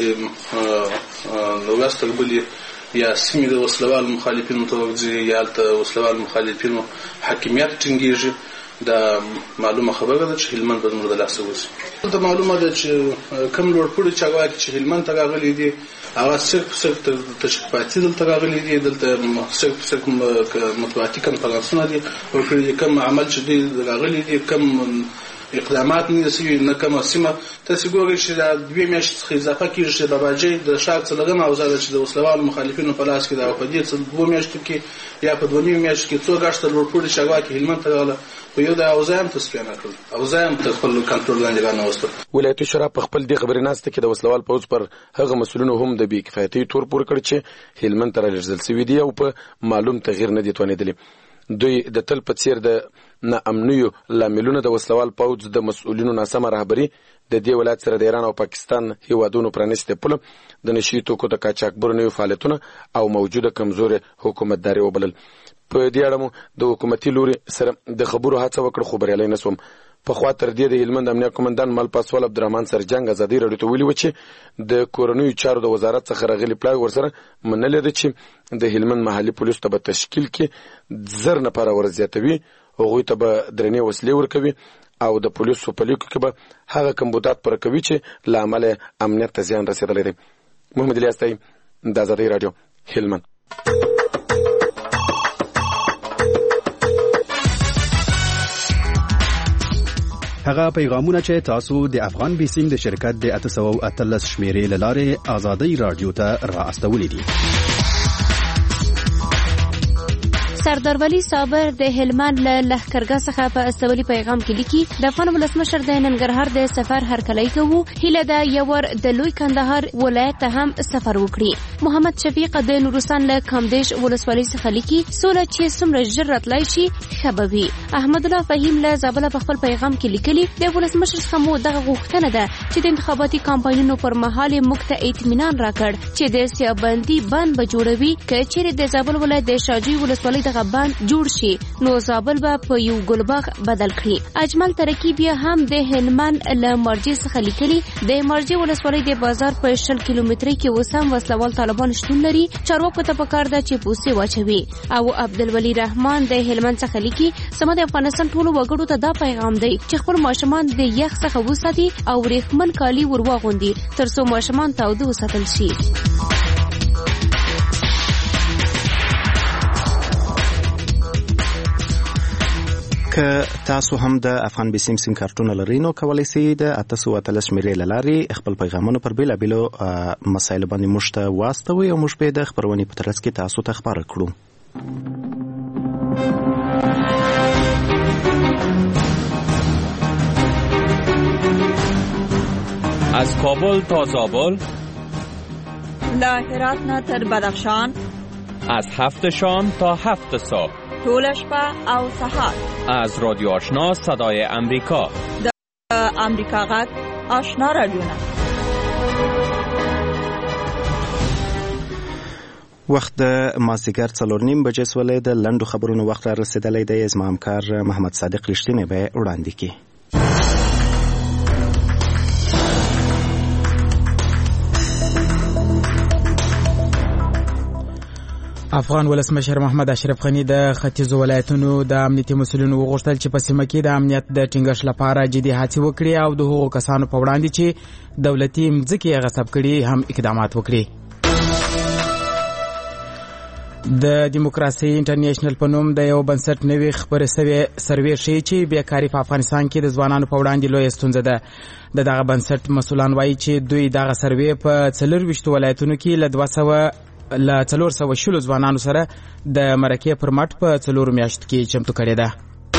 داسې د وست البلي یا سیمې د وسلوال مخالفینو ته ورځي یا هلته وسلوال مخالفینو حاکمیت ټینګېږي، دا معلومه خبره ده چې هلمند به زموږ د لاسه وځي. دا معلومه ده چې کوم لوړپوړي چارواکي چې هلمند ته راغلي دي هغه صرف تشریفاتي دلته راغلي دي، دلته صرف مطبوعاتي کنفرانسونه دي ورکړي دي. کوم عمل چې دوی راغلي دي، کوم اقدامات نه سوي، نه کومه سیمه. تاسې ګورئ چې دا 2 میاشتې څخه اضافه کېږي چې باباجي د ښار څلورمه اوضاع ده چې د وسلوالو مخالفینو په لاس کې ده او په دې 2 میاشتو کې یا په 2 میاشتو کې څو ګشته لوړپوړي چارواکي هلمند ته راغله، خو یو د اوضاع هم تصفیه نه کړل، اوضاع هم تر خپل کنټرول لاندې رانوسته. ولایتي شورا په خپل دې خبرې ناسته کې د وسلوال پوځ پر هغه مسؤلینو هم د بې کفایتۍ تور پورې کړ چې هلمند ته رالېږدول سوي دي او په معلوم تغییر نه دي توانېدلي. دوی د تل په څیر د ناامنیو لاملونه د وسلوال پوځ د مسؤلینو ناسمه رهبري، د دې ولایت سره د ایران او پاکستان هیوادونو پرانیستې پوله، د نشي توکو د قاچاقبرو نوي فعالیتونه او موجوده کمزورې حکومتداري وبلل. په دې اړه مو د حکومتي لوري سره د خبرو هڅه وکړه خو بریالی نه سوم. پخوا تر دې د هلمند امنیه قومندان مل پاسوال عبدالرحمن سرجنګ ازادي راډیو ته ویلي و چې د کورنیو چارو د وزارت څخه راغلي پلاوي ورسره منلې ده چې د هلمند محلي پولیسو ته به تشکیل کې 1000 نفره ورزیاتوي، هغوی ته به درنې وسلې ورکوي او د پولیسو په لیکو کې به هغه کمبودات پوره کوي چې له امله امنیت ته زیان رسېدلی دی. محمد الیاس تایي، د ازادۍ راډیو، هلمند. هغه پیغامونه چې تاسو د افغان بیسیم د شرکت د 813 شمیرې له لارې ازادۍ رادیو ته را استولې دي. سردار ولی صابر د هلمند له لښکرګاه څخه په استولي پیغام کې لیکي د افغان ولسمشر د ننګرهار د سفر هرکلی کوو، هیله ده یور د لوی کندهار ولایت ته هم سفر وکړي. محمد شفیق د نورستان له کامدیش ولسوالۍ څخه لیکي سوله چې څومره ژر راتلای شي ښه به وي. احمد الله فهیم له زابله په خپل پیغام کې لیکلي د ولسمشر څخه مو دغه غوښتنه ده چې د انتخاباتي کمپاینونو پر مهال موږ ته اطمینان راکړ چې د سیابندي بند به جوړوي، که چیرې د زابل ولایت د شاجوی ولسوالۍ دغه دغه بند جوړ شي نو زابل به په یو ګلباغ بدل کړي. اجمل ترکی بیا هم د هلمند له مرجع څخه لیکلي د مرجع ولسوالۍ د بازار په 10 کیلومتري کې وسم وسلوال طالبان شتون لري. چارواکو ته پکار ده چې پوسې واچوي. او عبدالولي رحمان د هلمند څخه لیکي سم د افغانستان ټولو وګړو ته دا پیغام دی چې خپل ماشومان د یخ څخه وساتي او ریښمن کالي ورواغوندي ترڅو ماشومان تاوده وساتل شي. که تاسو هم د افغان بیسیم سیم کارتونه لرئ نو کولی شئ د 813 شمیرې له لارې خپل پیغامونه پر بېلابېلو مسایلو باندې موږ ته واستوئ او موږ به د خپرونې په ترڅ کې تاسو ته خپاره کړو. از کابل تا زابل، له هرات نه تر بدخشان، از 7 شام تا 7 صبح، طول شپه او سهار، از رادیو آشنا صدای امریکا، د امریکا غږ آشنا رادیوونه. وخت د مازدیګر 4:30 بجې سولې د لنډو خبرونو وخت را رسیدلی دی. زما همکار محمد صادق رښتینی به وړاندې کړي. افغان ولسمشر محمد اشرف غنی د ختیځو ولایتونو د امنیتي مسؤلینو وغوښتل چې په سیمه کې د امنیت د ټینګښت لپاره جدي هڅې وکړي او د هغو کسانو په وړاندې چې دولتي مځکې غصب کړي هم اقدامات وکړي. د دیموکراسي انټرنیشنل په نوم د یو بنسټ نوې خبرې سوې سروې ښیي چې بیکاري په افغانستان کې د ځوانانو په وړاندې لویه ستونزه ده. دغه بنسټ مسؤلان وایي چې دوی دغه سروې په 24 ولایتونو کې له 420 ځوانانو سره د مرکې پر مټ په 4 میاشتو کې چمتو کړې ده.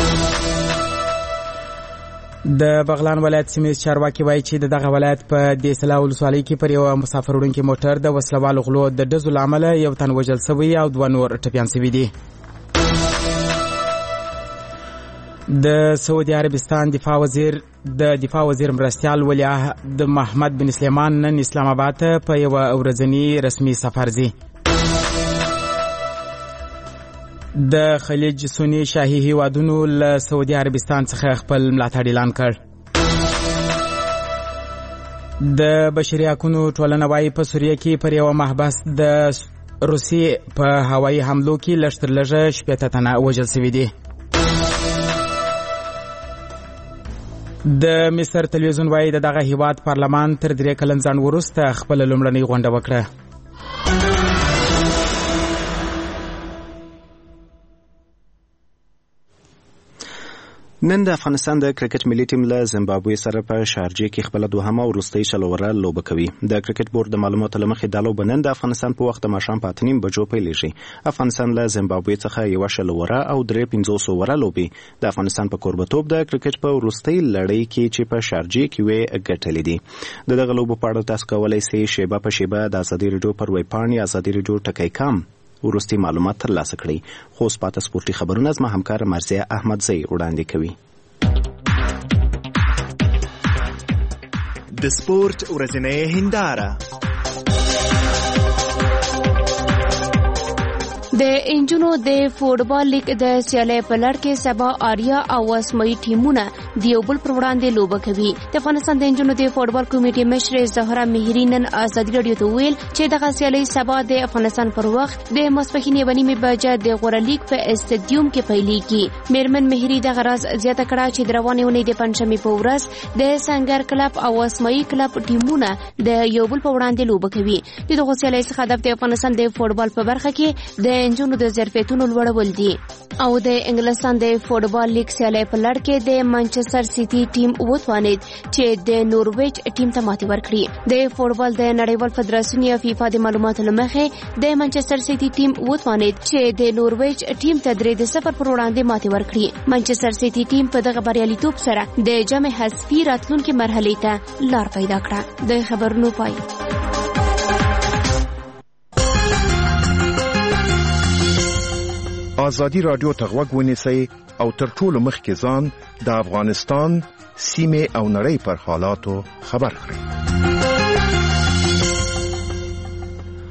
د بغلان ولایت سیمې چارواکي وایي چې دغه ولایت په د اصلاح ولسوالۍ کې پر یو مسافر وړونکي موټر د وسلوالو غلو د ډزو له امله یو تن وژل شوی او 2 نور ټپیان شوي دي. د سعودي عربستان دفاع وزیر مرستیال ولیعهد محمد بن سلیمان نن اسلام آباد ته په یو ورځنی رسمي سفر ځي. د خلیج سنی شاهي هیوادونو له سعودي عربستان څخه خپل ملاتړ اعلان کړ. د بشري حقوقو ټولنه وايي په سوریه کې پر یو محبس د روسي په هوایي حملو کې لږ تر لږه 80 تنه وژل شوي دي. د مصر تلویزیون وايي دغه هیواد پارلمان تر 3 کلن ځنډ وروسته خپل لومړنۍ غونډه وکړه. نن د افغانستان د کرکټ ملي ټیم له زیمبابوې سره په شارجه کې خپل دوهمه او وروستۍ شلوره لوبه کوي. د کرکټ بورډ د معلوماتو له مخې دا لوبه نن د افغانستان په وخت د ماښام په 8:30 بجو پیلېږي. افغانستان له زیمبابوې څخه یو شلوره او 350 وره لوبي د افغانستان په کوربتوب د کرکټ په وروستۍ لړۍ کې چې په شارجه کې وې ګټلې دي. دغه لوبه په اړه تاسو کولی شئ شیبه په شیبه د ازادي رادیو پر ویب پاڼې ازادي رادیو ټکی کام وروستي معلومات ترلاسه کړئ. خو سپاته سپورتي خبرونه زما همکار مرزیه احمدزی وړاندې کوي. د سپورت ورځنۍ هنداره. د انجونو د فوټبال لیګ د سیالۍ په لړ کې سبا آریا او اسماعي ټیمونه د یو بل پر وړاندې لوبه کوي. د افغانستان د انجونو د فوټبال کمیټې مشر زهرا مهری نن ازادي رادیو ته ویل چې دغه سیالۍ سبا د افغانستان پر وخت د ماسپښین 1:30 بجې د غوره لیګ په استادیوم کې پیلېږي. میرمن مهری دغه راز زیاته کړه چې د روانې اونۍ د پنځمې په ورځ د سنگر کلب او اسماعي کلب ټیمونه د یو بل په وړاندې لوبه کوي. دغه سیالۍ څخه هدف د افغانستان د فوټبال په برخه کې د انجونو د ظرفیتونو لوړول دي او د انګلستان د فوټبال لیګ سیالۍ په لړ کې د مانچستر سیټي ټیم وتوانید چې د نورویج ټیم ته ماتې ورکړي. د فوټبال د نړیوال فدراسیون یا فیفا د معلوماتو له مخې د مانچستر سیټي ټیم وتوانید چې د نورویج ټیم ته 3-0 پر وړاندې ماتې ورکړي. مانچستر سیټي ټیم په دغه بریالیتوب سره د جام حذفي راتلونکي مرحلې ته لار پیدا کړه. د خبرونو پای. ازادي رادیو ته غوږ ونیسئ او تر ټولو مخکې ځان د افغانستان سیمې او نړۍ پر حالاتو خبر کړئ.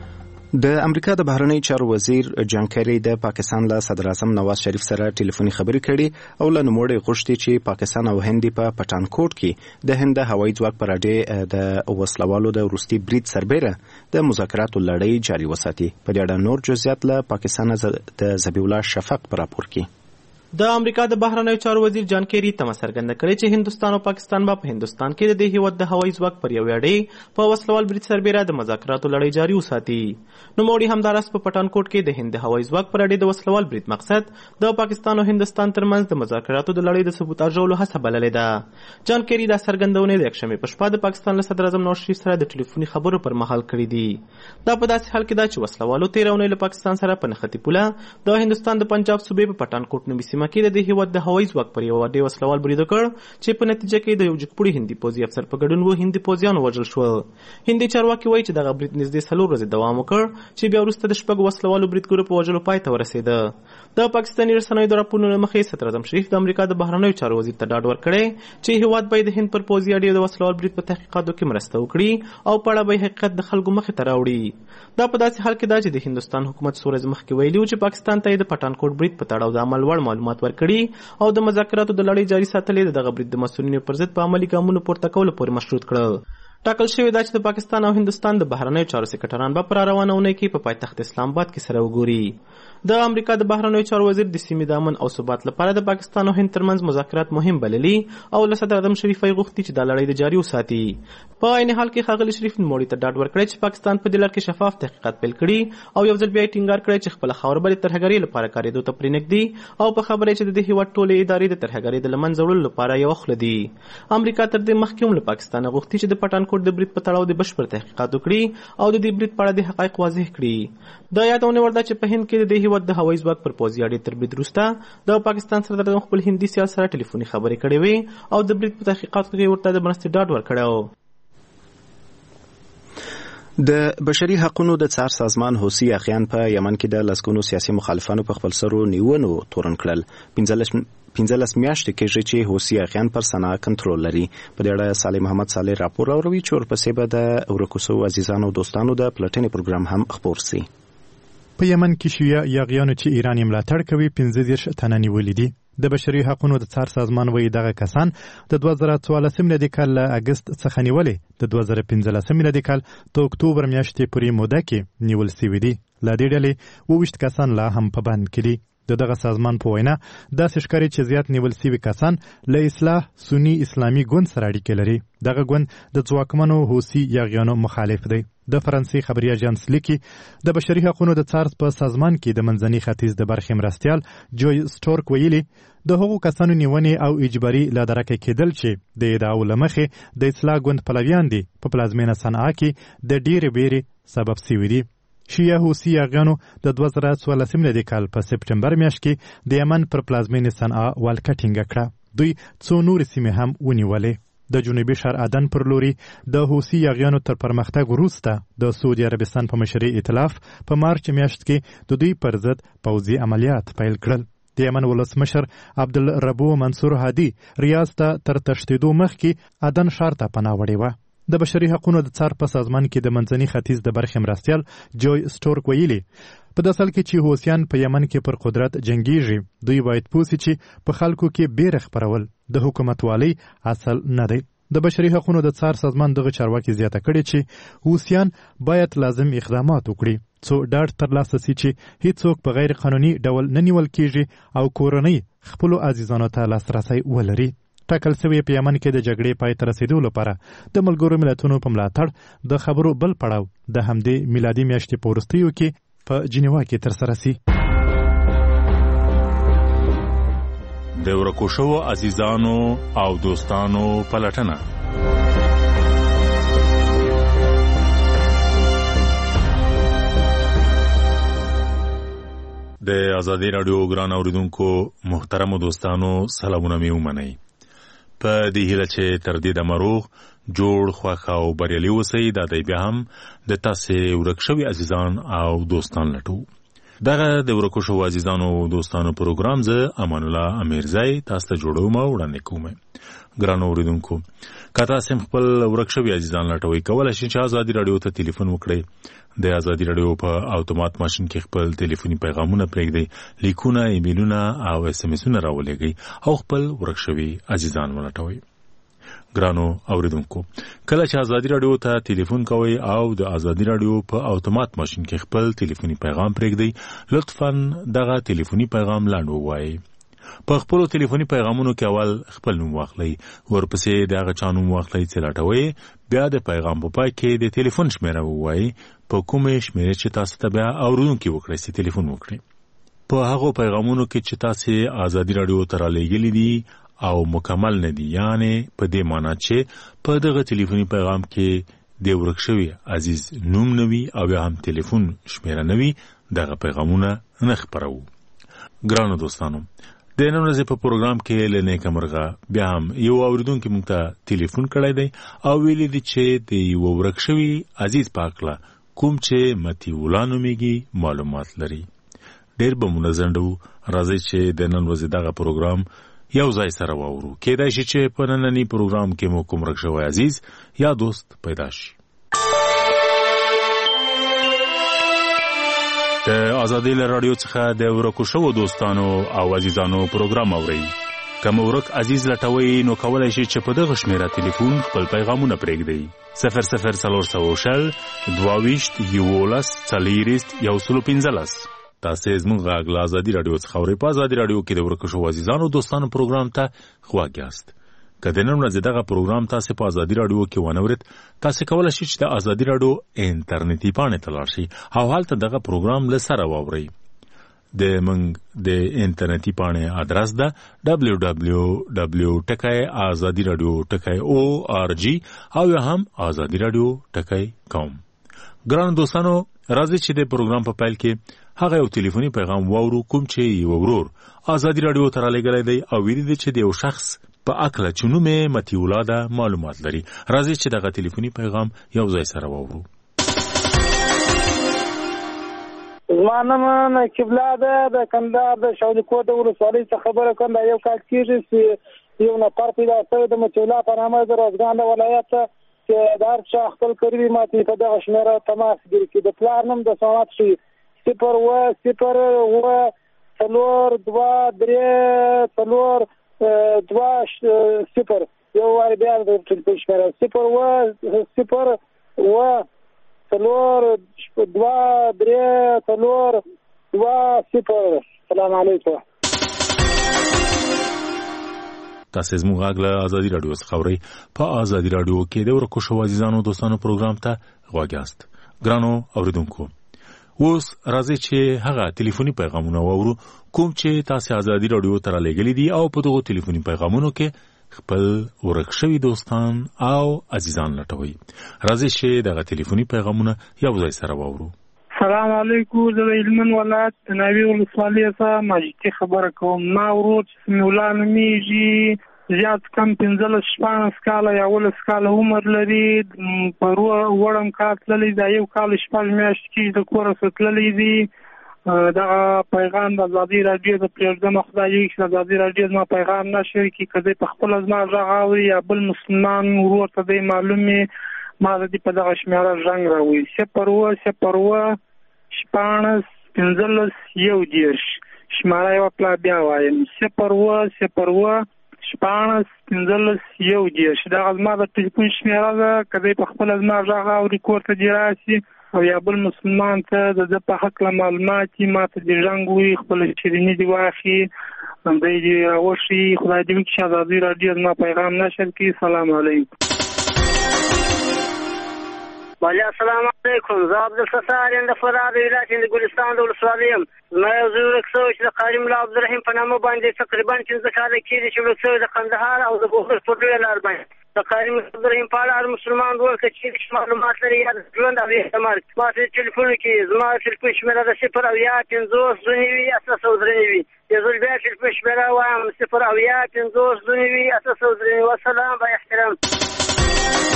د امریکا د بهرنی چارو وزیر جان کری د پاکستان له صدر اعظم نواز شریف سره ټلیفوني خبرې کړې او له نوموړي غوښتي چې پاکستان او هند په پټانکوټ کې د هند هوایي ځواک پر اډې د وسلوالو د وروستي برید سربیره د مذاکراتو لړۍ جاري وساتي. په دې اړه نور جزئیات له پاکستان د ذبیح الله شفق په راپور کې. د امریکا د بهرنیو چارو وزیر جان کیری تمه څرګنده کړې چې هندستان او پاکستان به په هندستان کې د دې هیواد د هوایي ځواک پر یوې اډې په وسلوال برید سربیره د مذاکراتو لړۍ جاري وساتي. نوموړي همداراز په پټانکوټ کې د هند د هوایي ځواک پر اډې د وسلوال برید مقصد د پاکستان او هندستان ترمنځ د مذاکراتو د لړۍ د سبوتاژولو هڅه بللې ده. جان کیری دا څرګندونه د یکشنبې په شپه د پاکستان له صدر اعظم نواز شریف سره د ټلیفوني خبرو پر مهال کړې دي. دا په داسې حال کې ده چې وسلوالو تېره اونۍ له پاکستان سره په نښتې پوله د هندستان د پنجاب صوبې په پټانکوټ نومي سیمه کې د دې هیواد د هوایي ځواک پر یوه اډې وسلوال برید وکړ چې په نتیجه کې د یو جګپوړي هندي پوځي افسر په ګډون و هندي پوځیانو وژل شول. هندي چارواکي وایي چې دغه برید نږدې 4 ورځې دوام وکړ چې بیا وروسته د 6 وسلوالو بریدګرو په وژلو پای ته ورسېده. د پاکستاني رسنیو د راپورونو له مخې صدر اعظم شریف د امریکا د بهرنیو چارو وزیر ته ډاډ ورکړی چې هیواد باید د هند پر پوځي اډې د وسلوال برید په تحقیقاتو کې مرسته وکړي او په اړه به حقیقت د خلکو مخې ته راوړي. دا په داسې حال کې ده چې د هندستان حکومت څو ورځې مخکې ویلي و چې پاکستان ته یې د پټانکوټ برید په تړاو د عمل وړ معلومات ورکړي او د مذاکراتو د لړۍ جاري ساتلې دغه برید د مسؤلینو پر ضد په عملي ګامونو پورته کولو پورې مشروط کړل. ټاکل شوې ده چې د پاکستان او هندستان د بهرنیو چارو سکرټران به پر روانه اونۍ کې په پایتخت اسلام آباد کې سره وګوري. د امریکا د بهرنیو چارو وزیر د سیمې د امن او ثبات لپاره د پاکستان او هند ترمنځ مذاکرات مهم بللي او له صدر اعظم شریف یې غوښتي چې دا لړۍ د جاري وساتي. په عین حال کې ښاغلي شریف نوموړي ته ډاډ ورکړی چې پاکستان په دې لړ کې شفاف تحقیقات پیل کړي او یو ځل بیا یې ټینګار کړی چې خپله خاوره به د ترهګرۍ لپاره کارېدو ته پرېنږدي او په خبره چې د دې هېواد ټولې ادارې د ترهګرۍ د له منځه وړلو لپاره یوه خوله دي. امریکا تر دې مخکې هم له پاکستانه غوښتي چې د پټانکوټ د برید په تړاو د بشپړ تحقیقات وکړي او د دې برید په اړه د حقایق واضح کړي. د یادونې وړ ده چې په هند کې د دې هېواد د هوایي ځواک پر پوځي اډې تر برید وروسته د پاکستان صدر اعظم خپل هندي سیال سره ټلیفوني خبرې کړې وې او د برید په تحقیقاتو کې ورته د مرستې ډاډ ورکړی و. د بشري حقوقو د څار سازمان حوثي اخیان په یمن کې د لسګونو سیاسي مخالفانو په خپل سرو نیونو تورن کړل. 15 میاشتې کېږي چې حوثي اخیان پر صنعا کنټرول لري. په دې اړه صالح محمد صالح راپور راوړي چې ورپسې به د ورکو شوو عزیزانو او دوستانو د پلټنې پروګرام هم خپور سي. په یمن کې شیعه یاغیانو چې ایران یې ملاتړ کوي 15 تنه نیولي دي. د بشري حقوقو د څار سازمان وایي دغه کسان د 2014 میلادي کال له اګست څخه نیولې د 2015 میلادي کال د اکتوبر میاشتې پورې موده کې نیول شوي دي. له دې ډلې 22 کسان لا هم په بند کې دي. دغه سازمان په وینا داسې ښکاري چې زیات نیول شوي کسان له اصلاح سنی اسلامي ګوند سره اړیکې لري. دغه ګوند د ځواکمنو حوثي یاغیانو مخالف دی. د فرانسې خبري اژانس لیکي د بشري حقوقو د څار په سازمان کې د منځني ختیځ د برخې مرستیال جوی سټورک ویلي د هغو کسانو نیونې او اجباري لادرکه کېدل چې د ادعاو له مخې د اصلاح ګوند پلویان دي په پلازمینه صنعا کې د ډېرې بیرې سبب شوي دي. شیعه حوثي یاغیانو د 2014 میلادي کال په سپټمبر میاشت کې د یمن پر پلازمینې صنعا ولکه ټینګه کړه. دوی څو نورې سیمې هم ونیولې. د جنوبي ښار عدن پر لوري د حوثي یاغیانو تر پرمختګ وروسته د سعودي عربستان په مشرۍ ائتلاف په مارچ میاشت کې د دوی پر ضد پوځي عملیات پیل کړل. د یمن ولسمشر عبدالربو منصور هادي ریاض ته تر تښتېدو مخکې عدن ښار ته پناه وړې وه. د بشري حقوقو د څار په سازمان کې د منځني ختیځ د برخې مرستیال جوی سټورک ویلي په داسې حال کې چې حوثیان په یمن کې پر قدرت جنګیږي دوی باید پوه سي چې په خلکو کې بیره خپرول د حکومتوالۍ اصل نه دی. د بشري حقوقو د څار سازمان دغه چارواکي زیاته کړې چې حوثیان باید لازم اقدامات وکړي څو ډاډ ترلاسه سي چې هیڅوک په غیر قانوني ډول نه نیول کیږي او کورنۍ خپلو عزیزانو ته لاسرسی ولري. ټاکل شوی په یمن کې د جګړې پای ته رسیدو لپاره د ملګرو ملتونو په ملاتړ د خبرو بل پړاو د همدې میلادي میاشتې په وروستیو کې په جنیوا کې ترسره سي. د ورکو شوو عزیزانو او دوستانو پلټنه. د آزادۍ راډیو ګران اوریدونکو محترمو دوستانو سلامونه مې ومنئ. په دې هیله چې تر دې دمه روغ جوړ خوښ او بریالي اوسئ. دا دی بیا هم د تاسې ورک شوي عزیزان او دوستان لټو. دغه د ورکو شو عزیزانو دوستانو پروګرام زه امان الله امیرزای تاسو ته جوړوم او وړاندې کوم. ګران اوریدونکو، کته سم خپل ورکشوي عزیزان لټوي کولای شي چې آزادي رادیو ته ټلیفون وکړي. د آزادي رادیو په اتومات ماشين کې خپل ټلیفوني پیغامونه پرېږدي، لیکونه، ایمیلونه او اس ام اسونه راولېږي او خپل ورکشوي عزیزان ولټوي. ګرانو اوریدونکو، کله چې آزادي رادیو ته ټلیفون کوئ او د آزادي رادیو په اتومات ماشين کې خپل ټلیفوني پیغام پرېږدي، لطفاً دغه ټلیفوني پیغام لاندې ووایئ. په خپل ټلیفوني پیغامونو کې اول خپل نوم واخلئ، ورپسې دغه چا نوم واخلئ چې لټوي، بیا د پیغام په پای کې د ټلیفون شمیره ووایئ، په کومه شمیره چې تاسو ته بیا اورونکي وکړئ چې ټلیفون وکړئ. په هغه پیغامونو کې چې تاسو آزادي رادیو ته رالېږلي دي او مکمل نه دي، یعنی په دې معنی چې په دغه ټلیفوني پیغام کې د ورکشوي عزیز نوم نوي او یا هم ټلیفون شمیره نوي، دغه پیغامونه نه خپرو. ګرانو دوستانو، د نن ورځې په پروګرام کې لنه کمرغه بیا هم یو اوریدونکو موږ ته ټلیفون کړی دی او ویلي دی چې د یو ورکشوي عزیز پاکله کوم چې متی ولانو میږي معلومات لري. ډېر به منځندو راځي چې د نن ورځې دغه پروګرام یو ځای سره واورو. کېدای شي چې په نننی پروګرام کې مو کوم ورکشوي عزیز یا دوست پیدا شي. د آزادي رادیو څخه د ورکو شو دوستانو او عزیزانو پروګرام اورئ. کوم ورک عزیز لټوي نو کولای شي چې په دغه شمیره ټلیفون خپل پیغامونه پرېږدي. 0040 22 11 115. تاسو زموږ غږ له آزادي رادیو څخه اورئ. په آزادي رادیو کې د ورکو شو عزیزانو دوستانو پروګرام ته خواږیاست. که د نن ورځې دغه پروګرام تاسو په آزادي رادیو کې ونورید، تاسو کولای شئ چې د آزادي رادیو انټرنیټي پاڼې ته لاړ شئ او هلته دغه پروګرام له سره واورئ. د موږ د انټرنیټي پاڼې ادرس ده www.azadiradio.org او یا هم azadiradio.com. ګران دوستانو، راځي چې د پروګرام په پیل کې هغه یو ټلیفوني پیغام واورو کوم چې یو ورور آزادي رادیو ته رالېږلی دی او ویلي دی چې د یو شخص په اکله چې نوم یې متی ولاده معلومات لري. راځي چې دغه ټلیفوني پیغام یو ځای سره واورو. زما نوم نقیب الله ده، د کندهار د شاولیکوټ ولسوالۍ څخه خبره کوم. دا یو کال کېږي چې یو نفر پیدا شوی د متی الله په نامه د روزګان د ولایت چې د هر چا خپل کړي ماته په دغه شمیره تماس ګیري چې د پلار نوم د سمات شي 0 0 یو وای بیا د ټلیفون شمیره 0 0 سلام علیکم. تاسو زموږ غږ له آزادي رادیو څخه اورئ. په آزادي رادیو کې د ورکو شو عزیزانو دوستانو پروګرام ته غواګیاست. ګرانو اوریدونکو، اوس راځي چې هغه ټلیفوني پیغامونه واورو کوم چې تاسو آزادي رادیو ته رالېږلي دي او په دغه ټلیفوني پیغامونو کې خپل ورکشوي دوستان او عزیزان لټوي. راځي چې دغه ټلیفوني پیغامونه یو ځای سره واورو. سلام علیکم، زه د هلمند ولایت د ناوې ولسوالۍ څخه ماجدي خبره کوم. ما ورور چې سمیع نومیږي، زیات کم 15-16 کاله یا 18 کاله عمر لري، په وړم کال تللی دا یو کال 6 میاشتې کېږي د کوره تللی دی. دغه پیغام د آزادي رادیو د پرېږدم خدای چې د آزادي رادیو زما پیغام نشر کی کله په خپل زما غږ اوري یا بل مسلمان ورور ته دی معلومه ما د په دغه شمیره رنگ راوي 0 شپانس 15 یو دیرش شماره یو پلا بیا وایم 0 شپانس 15 یو دیرش دا زما د ټلیفون شمیره ده. کله په خپل زما غږ اوري کوته دی راسي او یا بل مسلمان ته د په حق معلومات ما ته دی رنگ وي خپل شیرینی دی واخی هم دی اوشي. خدای دې چې آزادي رادیو زما پیغام نشر کی. سلام علیکم. وعلیکم السلام علیکم. زه عبدالستار یم د فراه د ولایت د ګلستان د ولسوالۍ یم. زما یو زوی ورک شوی چې د قاري ملا عبدالرحیم په نامه باندې تقریبا 15 کاله کېږي چې ورک شوی د کندهار او د بغلان په ډېره لار باندې. د قاري ملا عبدالرحیم په اړه هر مسلمان ورور که چې معلومات لري یا د ژوند او احتمال ما ته ټلیفون کې زما ټلیفون شمیره ده 0 یو ځل بیا ټلیفون شمیره وایم 0 والسلام با احترام.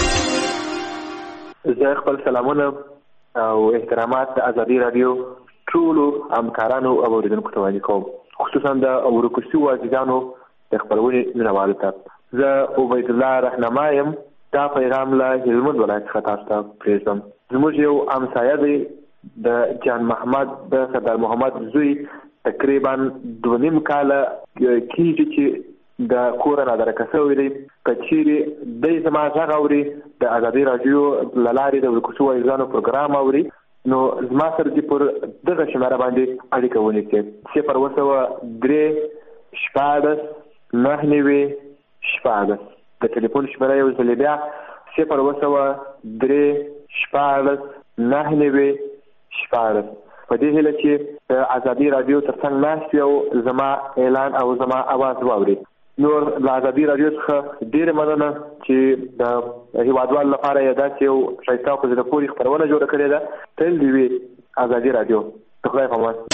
زه خپل سلامونه او احترامات د آزادي رادیو ټولو همکارانو او اوریدونکو ته وړاندې کوم، خصوصا د ورکوسي عزیزانو د خپرونې مینوالو ته. زه عبید الله رهنما یم. دا پیغام له هلمند ولایت څخه تاسو ته پرېږدم. زموږ یو همسایه دی د جان محمد د سردار محمد زوی تقریبا 2.5 کاله کېږي چې د کور نادرکه شوی دی. که چیرې دی زما غږ اوري د ازادي راډیو له لارې د ورکوسي عزیزانو پروګرام اوري، نو زما سره دې پر دغه شمېره باندې اړیکه ونیسي 032 14 99 د ټلیفون شمېره یو ځل بیا 032 14 99 په دې هیله چې د ازادي راډیو ترڅنګ ناست او زما اعلان او زما اواز واوري. نور له ازادي راډیو څخه ډېره مننه چې د هیوادوالو لپاره یې داسې یو ښایسته او په زړه پورې خپرونه جوړه کړې ده. تل دې وي ازادي راډیو. د خدای په امان.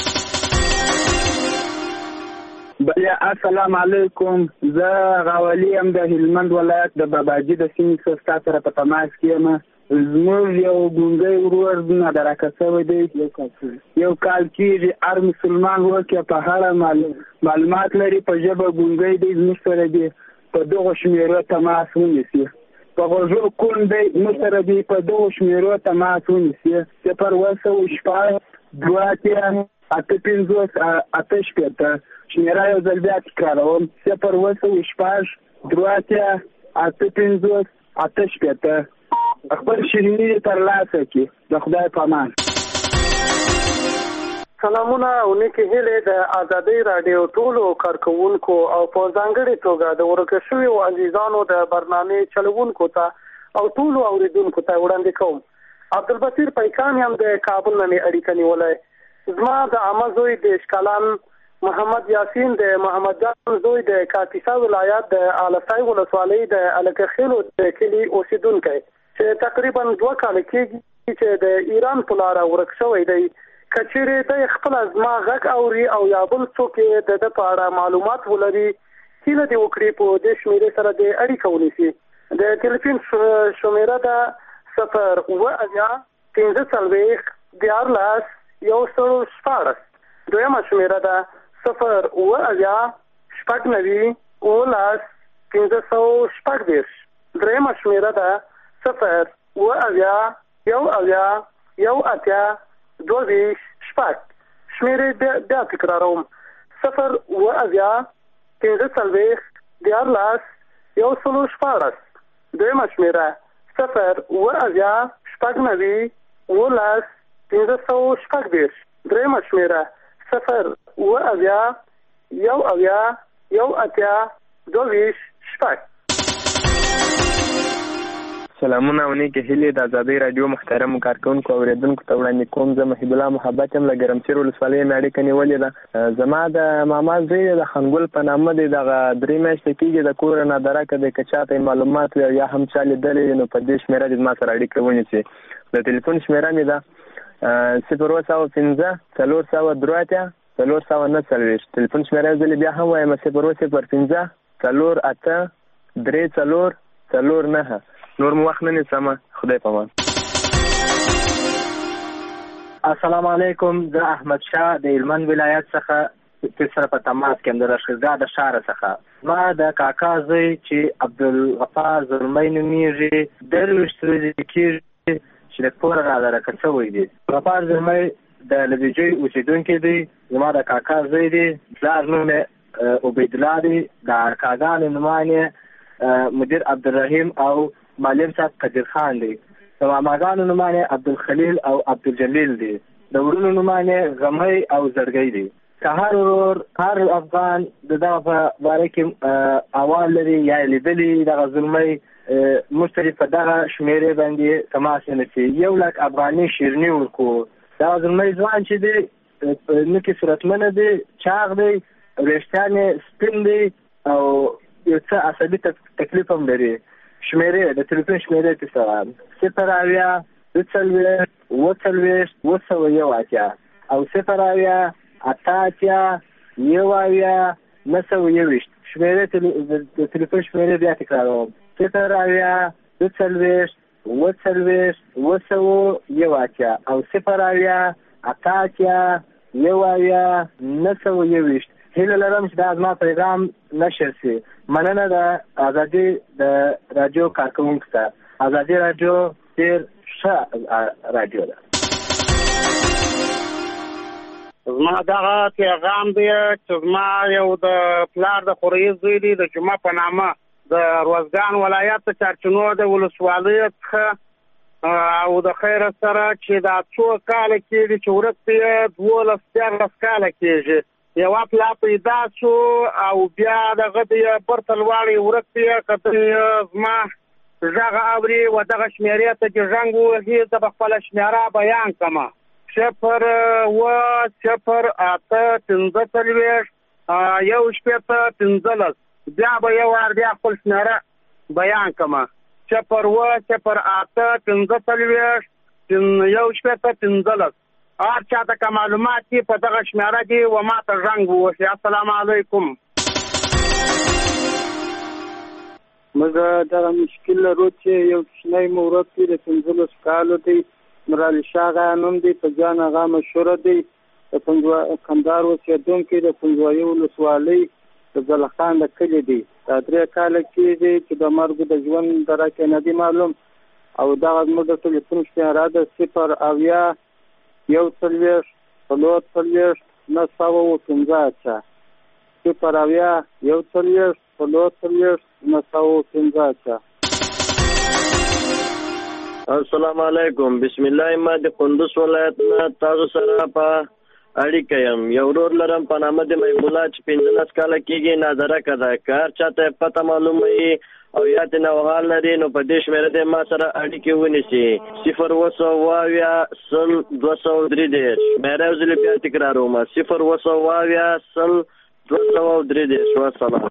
بیا السلام علیکم. زه غاولی ام د هلمند ولایت د باباجي د سیمې څخه تاسو سره په تماس کې یم. زموږ یو ګونګی ورور نادرکه شوی دی، یو کال کېږي. هر مسلمان ورکې په هره معلومات لري په ژبه ګونګی دی. زموږ سره دی په دغو شمېرو تماس ونیسي. په غوږو کوڼ دی، زموږ سره دی په دغو شمېرو تماس ونیسي. 0 2 8 8 5 شمېره یو ځل بیا تکراروم 0 2 8 5 خپل شیریني ترلاسه کړي. د خدای په امان. سلامونه او نیکې هیلې د ازادي راډیو ټولو کارکوونکو او په ځانګړې توګه د ورکه شویو عزیزانو د برنامې چلوونکو ته او ټولو اوریدونکو ته وړاندې کوم. عبدالبصیر پیکان یم د کابل نه مې اړیکه نیولې. زما د عامه زوی د اشکالان محمد یاسین د محمد جان زوی د کاپیسا ولایت د آلسای ولسوالۍ د الکخیلو د کلي اوسیدونکی چې تقریبا 2 کاله کېږي چې د ایران په لاره ورک شوی دی. که چیرې د خپل زما غږ اوري او یا بل څوک د په اړه معلومات ولري، هیله دې وکړي په دې شمېرې سره د اړیکه ونیسي. د ټلیفون شمېره ده 0 15 14 14 دویمه شمېره ده 0 19 15 دریمه شمېره ده 0 شمېرې بیا تکراروم 0 15 14 دویمه شمېره 0 19 دریمه شمېره 0 سلامونه او نیکې هیلې د ازادي راډیو محترم کارکونکو او اوریدونکو ته وړاندې کوم. زه محب الله محبت یم له ګرمسیر ولسوالۍ نه اړیکه نیولې ده. زما د ماما زوی د خنګل په نامه دی. دغه 3 میاشتې کېږي د کور نادرکه دی. که چاته معلومات وي یا هم چا لیدلی نو په دې شمېره دې زما سره اړیکه ونیسي. د ټلیفون شمېره مې ده 0 15 4 ټلیفون شمېره یو ځل بیا هم وایم 0 15 4 8 3 4 9. نور مو وخت نه نیسم. خدای په امان. السلام علیکم. زه احمد شاه د هلمند ولایت څخه سره په تماس کې یم د رشیدګاه د ښاره څخه. ما د کاکا زوی چې عبدالغفار زلمی نومیږي 23 ورځې کېږي چې د کوره نادرکه شوی دی. غفار زلمی د لبیجوی اوسېدونکی دی. زما د کاکا زوی دی. پلار نوم یې عبیدالله دی. د کاګانو نومان یې مدیر عبدالرحیم او معلم صاحب قدیر خان دی. د ماماګانو نومان یې عبدالخلیل او عبدالجلیل دی. د ورونو نومان یې غمی او زړګی دی. که هر ورور هر افغان د دغه په باره کې احوال لري یا لیدلي دغه زلمی موږ ته په دغه شمېرې باندې تماس ونیسي. 1 لک افغاني شیرني ورکو. دغه زلمی ځوان چې دی نکې صورتمنه دی، چاغ دی، وریښتان یې سپین دی او یو څه عصبي تکلیف هم لري. شمېرې د ټلیفون شمېرې ته سره 0 40 901 او 0 8 921 شمېرې د ټلیفون شمېرې بیا تکراروم 0 40 901 او 0 8 921. هیله لرم چې دا زما پیغام نشر شي. مننه د ازادي د رادیو کارکونکو ته. ازادي رادیو ډېر ښه رادیو ده. زما دغه پیغام دی چې زما یو د پلار د خوري زوی دی د جمعه په نامه د روزګان ولایت چارچنو د ولسوالۍ څخه او د خیر سره چې دا څو کال کېږي چې ورک دی 12 کال کېږي. یو پلا پیدا شو او بیا دغه د پرتلواړي ورک دی کته زما ژغه اوري و دغه شمیرې ته چې ژنګ وهي د خپل شمیره بیان کما 0 و 0 اته 15 یو شپته 15 بیا به یو ور بیا خپل شمیره بیان کما 0 و 0 اته 15 یو شپته 15 هر چاته که معلومات دي په دغه شمیره کې و ما ته ژنګ ووهي. السلام علیکم. موږ دغه مشکل لرو چې یو کوچنی مورد دی د 15 کالو دی، نورعلي شاه نوم دی، په جان هغه مشهوره دی، د کندهار اوسېدونکی د پنځوایي ولسوالۍ د زلخان د کلي دی. دا 3 کاله کېږي چې د مرګ د ژوند درکه نه دی معلوم او دغه زموږ د ټلیفون شمیره ده 0 یو 40 40 915 0 یو 40 40 915. السلام علیکم. بسم الله. ما د کندوز ولایت نه تاسو سره په اړیکه یم. یو ورور لرم په نامه د میمون الله چې 15 کاله کېږي ناظره کده کار چاته پته معلومه وي او یا ته نو حال لري نو په دې شمیره د ما سره اړیکه ونیسي 0 و 203 مېره وزل بیا تکراروم 0 و 203. والسلام.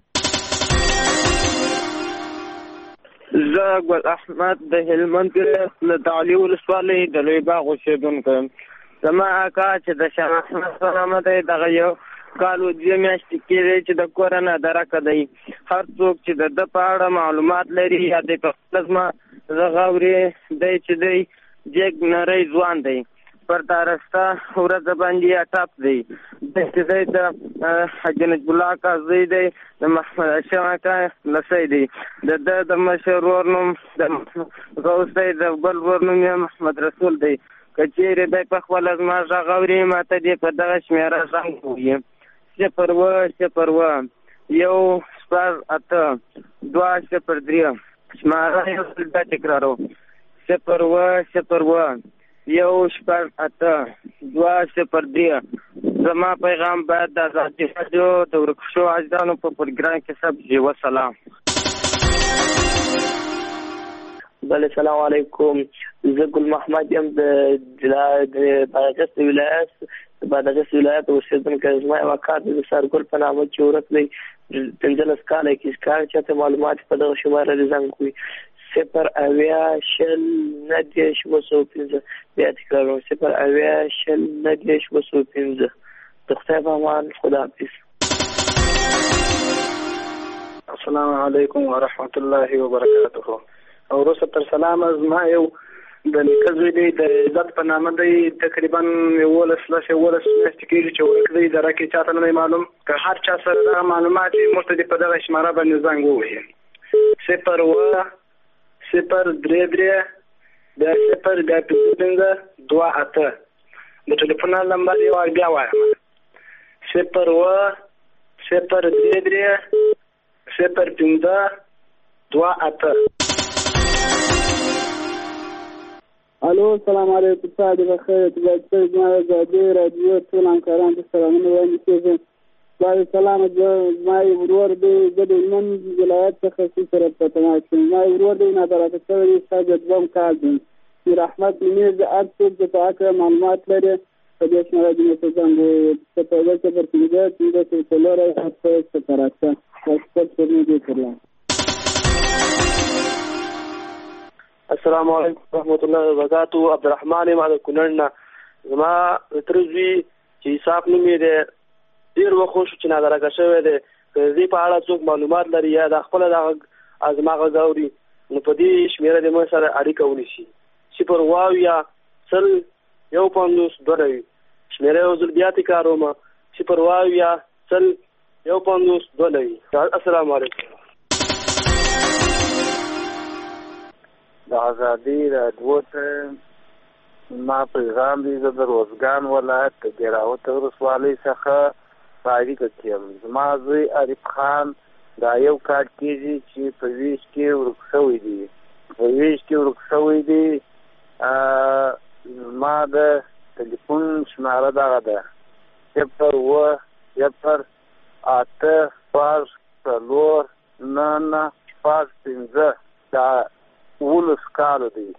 زه ګل احمد د هلمند له تعالی ولسوالۍ د لوی باغ اوسېدونکی یم. زما اکا چې د شاه احمد په نامه دی دغه یو کال 2 میاشتې کېږي چې د کورونه درکه دی. هر څوک چې د ده په اړه معلومات لري یا د په خپله زما غږ اوري دی چې دی جګ نری ځوان دی پر دارسته ورځ باندې اټاپ دی چې دی د حاجي نجیب الله اکا زوی دی د محمد هاشم اکا لسی دی د مشر ورور نوم د غوث دی د بل ورور نوم یې محمد رسول دی. که چېرې دی په خپله زما غږ اوري ماته دې په دغه شمېره زنګ ووهي 0 و 0 یو 0 اته 203 شماره یو ځل بیا تکرارو 0 و 0 یو 0 اته 203. زما پیغام باید د ازادي راډیو د ورک شوو اجدانو په پروګرام کې ثبت شي. والسلام. بله سلام علیکم. زه ګل محمد یم د بادغیس ولایت اوسېدونکی. زما یو اکا د سرګل په نامه چې ورک دی 15 کاله کې کار چاته معلومات په دغه شماره د زنګ کوي 0 بیا تکراروم 0 د خدای په امان. خداحافظ. السلام علیکم ورحمت الله وبرکاته. او وروسته تر سلامه زما یو د نیکه زوی دی د عزت په نامه دی تقریبا 11 میاشتې کېږي چې ورک دی درکې چاته نه دی معلوم. که هر چا سره دغه معلومات وي موږ ته دې په دغه شماره باندې زنګ ووهي 0 و 0 بیا 0 بیا 15 د ټلیفون نمبر یو بیا وایم 0 و 0 0 الو السلام علیکم. سعد بخیر. زما ازادي رادیو ټول همکاران ته سلامونه وایم. باید سلام زما ورور دی د هلمند ولایت څخه سره په تماس کې. زما ورور دی نادرکه شوی شاید دوم کال دی. رحمت میر د هر څوک د پاکه معلومات لري په دې شماره د نظام په توګه چې پر دې څلور هفته راځه تاسو ته دې کړم. السلام علیکم ورحمۃ اللہ وبرکاتہ. عبدالرحمن ما د کونړ زما ترځي چې حساب نومې ده ډیر وخت چې نادرکه شوی دی. دې په اړه څوک معلومات لري یا د خپل د ازماغه غوري نو په دې شمیره د مو سره اړیکه ونیسي 0 و 1 1 2 شمیره یو ځل بیا تکراروم 0 سل 150 $2. السلام علیکم. د ازادي راډیو ته ما پیغام دی د روزګان ولایت د ګراوت ولسوالۍ څخه فارغ کېم. زما زوی عارف خان دا یو کار کېږي چې په ویش کې ورک شوی دی. ما د ټلیفون شماره دغه ده 0-8-4-4-9-5 دا 12 کالو دی.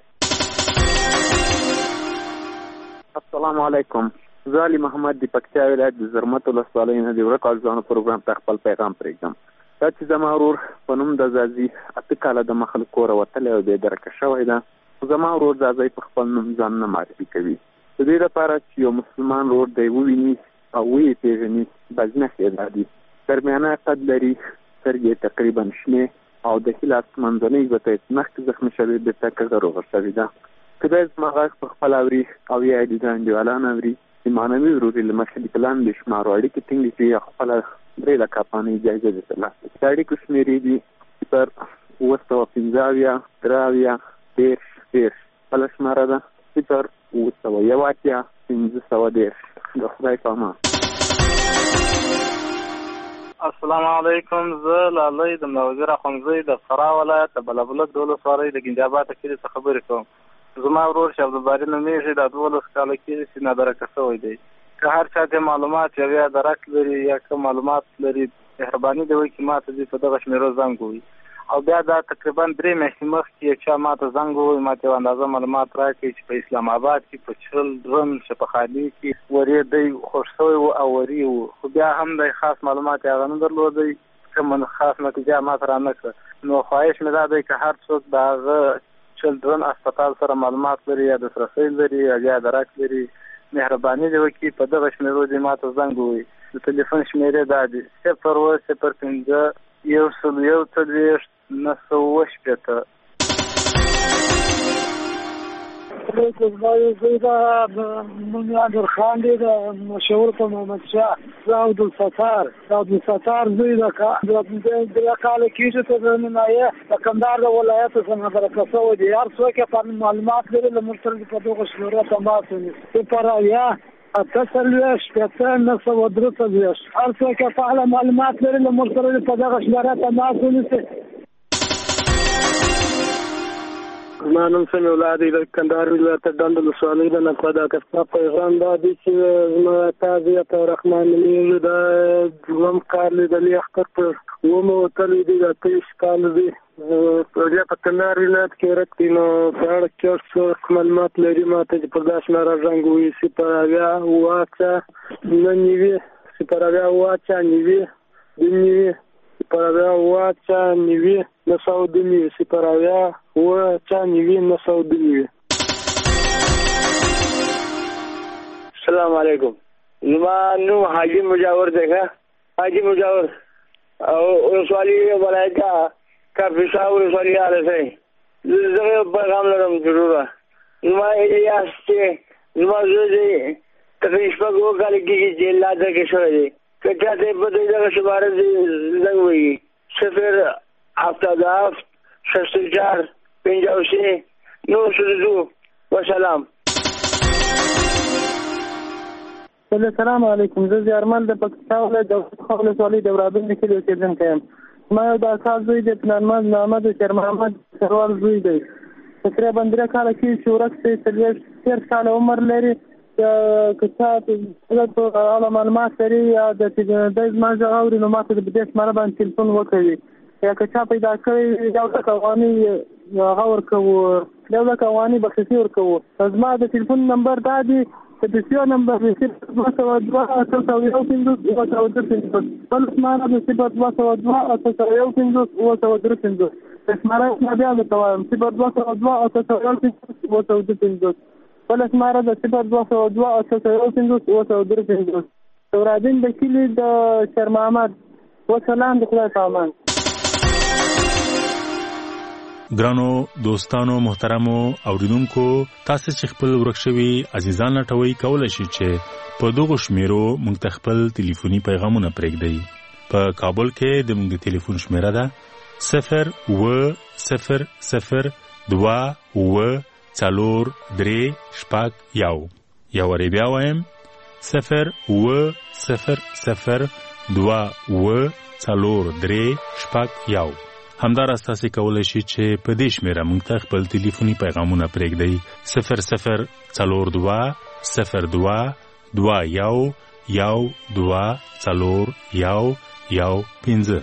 السلام علیکم. زه علي محمد د پکتیا ولایت د زرمت ولسوالۍ نه د ورکو ځوانو پروګرام ته خپل پیغام پرېږدم. دا چې زما ورور په نوم د زازي 8 کاله د مخه له کوره وتلی او بې درکه شوی ده. زما ورور زازی په خپل نوم ځان نه معرفي کوي. د دې لپاره چې یو مسلمان ورور دی وویني او ویې پېژني باید نښې دا دي. درمیانه قد لري، سترګې تقریبا شنې او د ښي لاس منځنۍ ګوته یې مخکې زخمي شوې بېرته کږه روغه شوې ده. کدی زما غږ په خپل اوري او یا یې د انډیوالان اوري د معنوي وروري له مخې د پلان د شمارو اړیکې ټینګې کړي او خپله 3 لکه افغانۍ جایزه د ترلاسه کړي. د اړیکو شمېرې دي 0-715-13-13. بله شماره ده 0-715-1510. د خدای په امان. السلام علیکم. زه لالی د ملوزیر اخونزی د فراه ولایت د بلبلک د ولسوالۍ د ګنجاباد کلي څخه خبرې کوم. زما ورور چې عبدالباري نومیږي د 12 کاله کېږي چې نادرکه شوی دی. که هر چا ته معلومات یا درک لري یا که معلومات لري مهرباني دی وایي چې ما ته په دغه شمېرو زنګ ووهي. او بیا دا تقریبا 3 میاشتې مخکې یو چا ما ته زنګ ووهي، ما ته یو اندازه معلومات راکړي چې په اسلام آباد کې په چلډرن شفاخانې کې ورې دی خوښ شوی و او ورې و. خو بیا هم د خاص معلومات یې هغه نه درلودی، کوم خاص نتیجه ما ته رانه کړه. نو خواهش مې دا دی که هر څوک د هغه چلډرن اسپتال سره معلومات لري یا دسترسی لري یا درک لري مهرباني دی وکړي په دغه شمېرو دې ما ته زنګ ووهي. د ټلیفون شمېرې دا دي 0-0-5-1-1-9-18. زه د منیادر خان دی د مشهور په محمد شاه. زه عبدالستار زوی د 3 کاله کېږي ته د ننایه د کندهار د ولایت څخه نادرکه شوی دی. هر څوک یې په معلومات لري له موږ سره په دغه شمېرو تماس ونیسي. 0-8-9-9-3 هر څوک یې په اړه معلومات لري له موږ سره په دغه شمېرو تماس ونیسي. زما نوم سمیع الله دی د کندهار ولایت ډنډ ولسوالۍ د نقده کستا. پیغام دا دی چې زما تازه عطارحمن نومیږي د 2 کال لیدلي اختر په 9 وتلی دی د 23 کال دی. بیا په کندهار ولایت کې ورک دی. نو په اړه کې څوک معلومات لري ما ته په دا شمېره زنګ ووهي 0-8-9-0-8-9-9 السلام علیکم. زما نوم حاجی مجاور دی. حاجی مجاور او ولسوالۍ ولایت کافیسا ولسوالۍ آلسی. زه پیغام لرم ضروره. زما الیاس چې زما زوی دی تقریبا 2 کاله کېږي چې نادرکه شوی دی. که چا ته په دغه شماره زنګ ووهي 0-7-64-53-9 وسلام. السلام علیکم. زه زیارمل د پکتیا ولایت د ولسوالۍ د ورابل کلي اوسېدونکی یم. ما یو 10 کال زوی دی پلانمند محمد شیر محمد سروال زوی دی. تقریبا 3 کاله کېږي چې ورک دی. 13 کاله عمر لري. که چا په اړه معلومات لري یا د زما غږ اوري نو ما ته په دې شماره باندې تلیفون وکړي. یا که چا پیدا کړی 1 لک افغانۍ هغه ورکوو، 1 لک افغانۍ بخښنې ورکوو. زما د تلیفون نمبر دا دی د پیسو نمبر 0-2-2-1-15-2-3. بل شماره د 0-2-2-1-15-2-3. شماره بیا درته وایم 0-2-2-1-15-2-3. بل شماره د 0-2-2-1-15-2-3. دورادین د کلي د شیر محمد. وسلام د خدای په امان. ګرانو دوستانو محترمو اوریدونکو تاسو چې خپل ورکشوي عزیزان لټوي کولای شئ چې په دغه شمیرو موږ ته خپل ټلیفوني پیغامونه پرېږدئ په کابل کې د موږ ټلیفون شمیره ده 0-0-0-2-4-3-1 یا وری بیا وایم 0-0-0-2-4-3-1 همداراز تاسو کولای شئ چې په دې شمیره موږ ته خپل ټلیفوني پیغامونه پرېږدئ 0-0-02-2-1-2-4-1-1-5.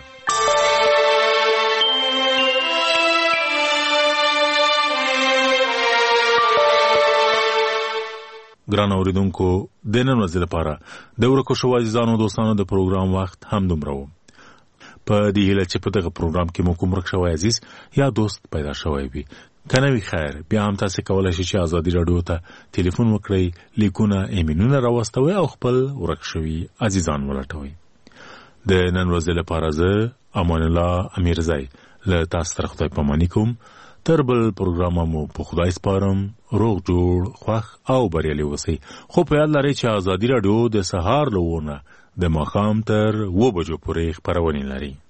ګران اوریدونکو د نن ورځې لپاره د ورکو شو عزیزانو دوستانو د پروګرام وخت هم دومره و. په دې هیله چې په دغه پروګرام کې مو کوم ورک شوی عزیز یا دوست پیدا شوی وي کنه وی خیر بیا هم تاسو کولای شئ چې ازادي رادیو ته ټلیفون وکړئ لیکونه ایمیلونه راوستوي او خپل ورک شوی عزیزان ولټوي. د نن ورځې لپاره زه امان الله امیرزای له تاسو سره خدای پاماني کوم. تر بل پروګرام مو په خدای سپارم. روغ جوړ خوښ او بریالي اوسئ. خو په یاد لرئ چې ازادي رادیو د سهار له 9 د ماښام تر 2 بجو پورې خپرونې لري.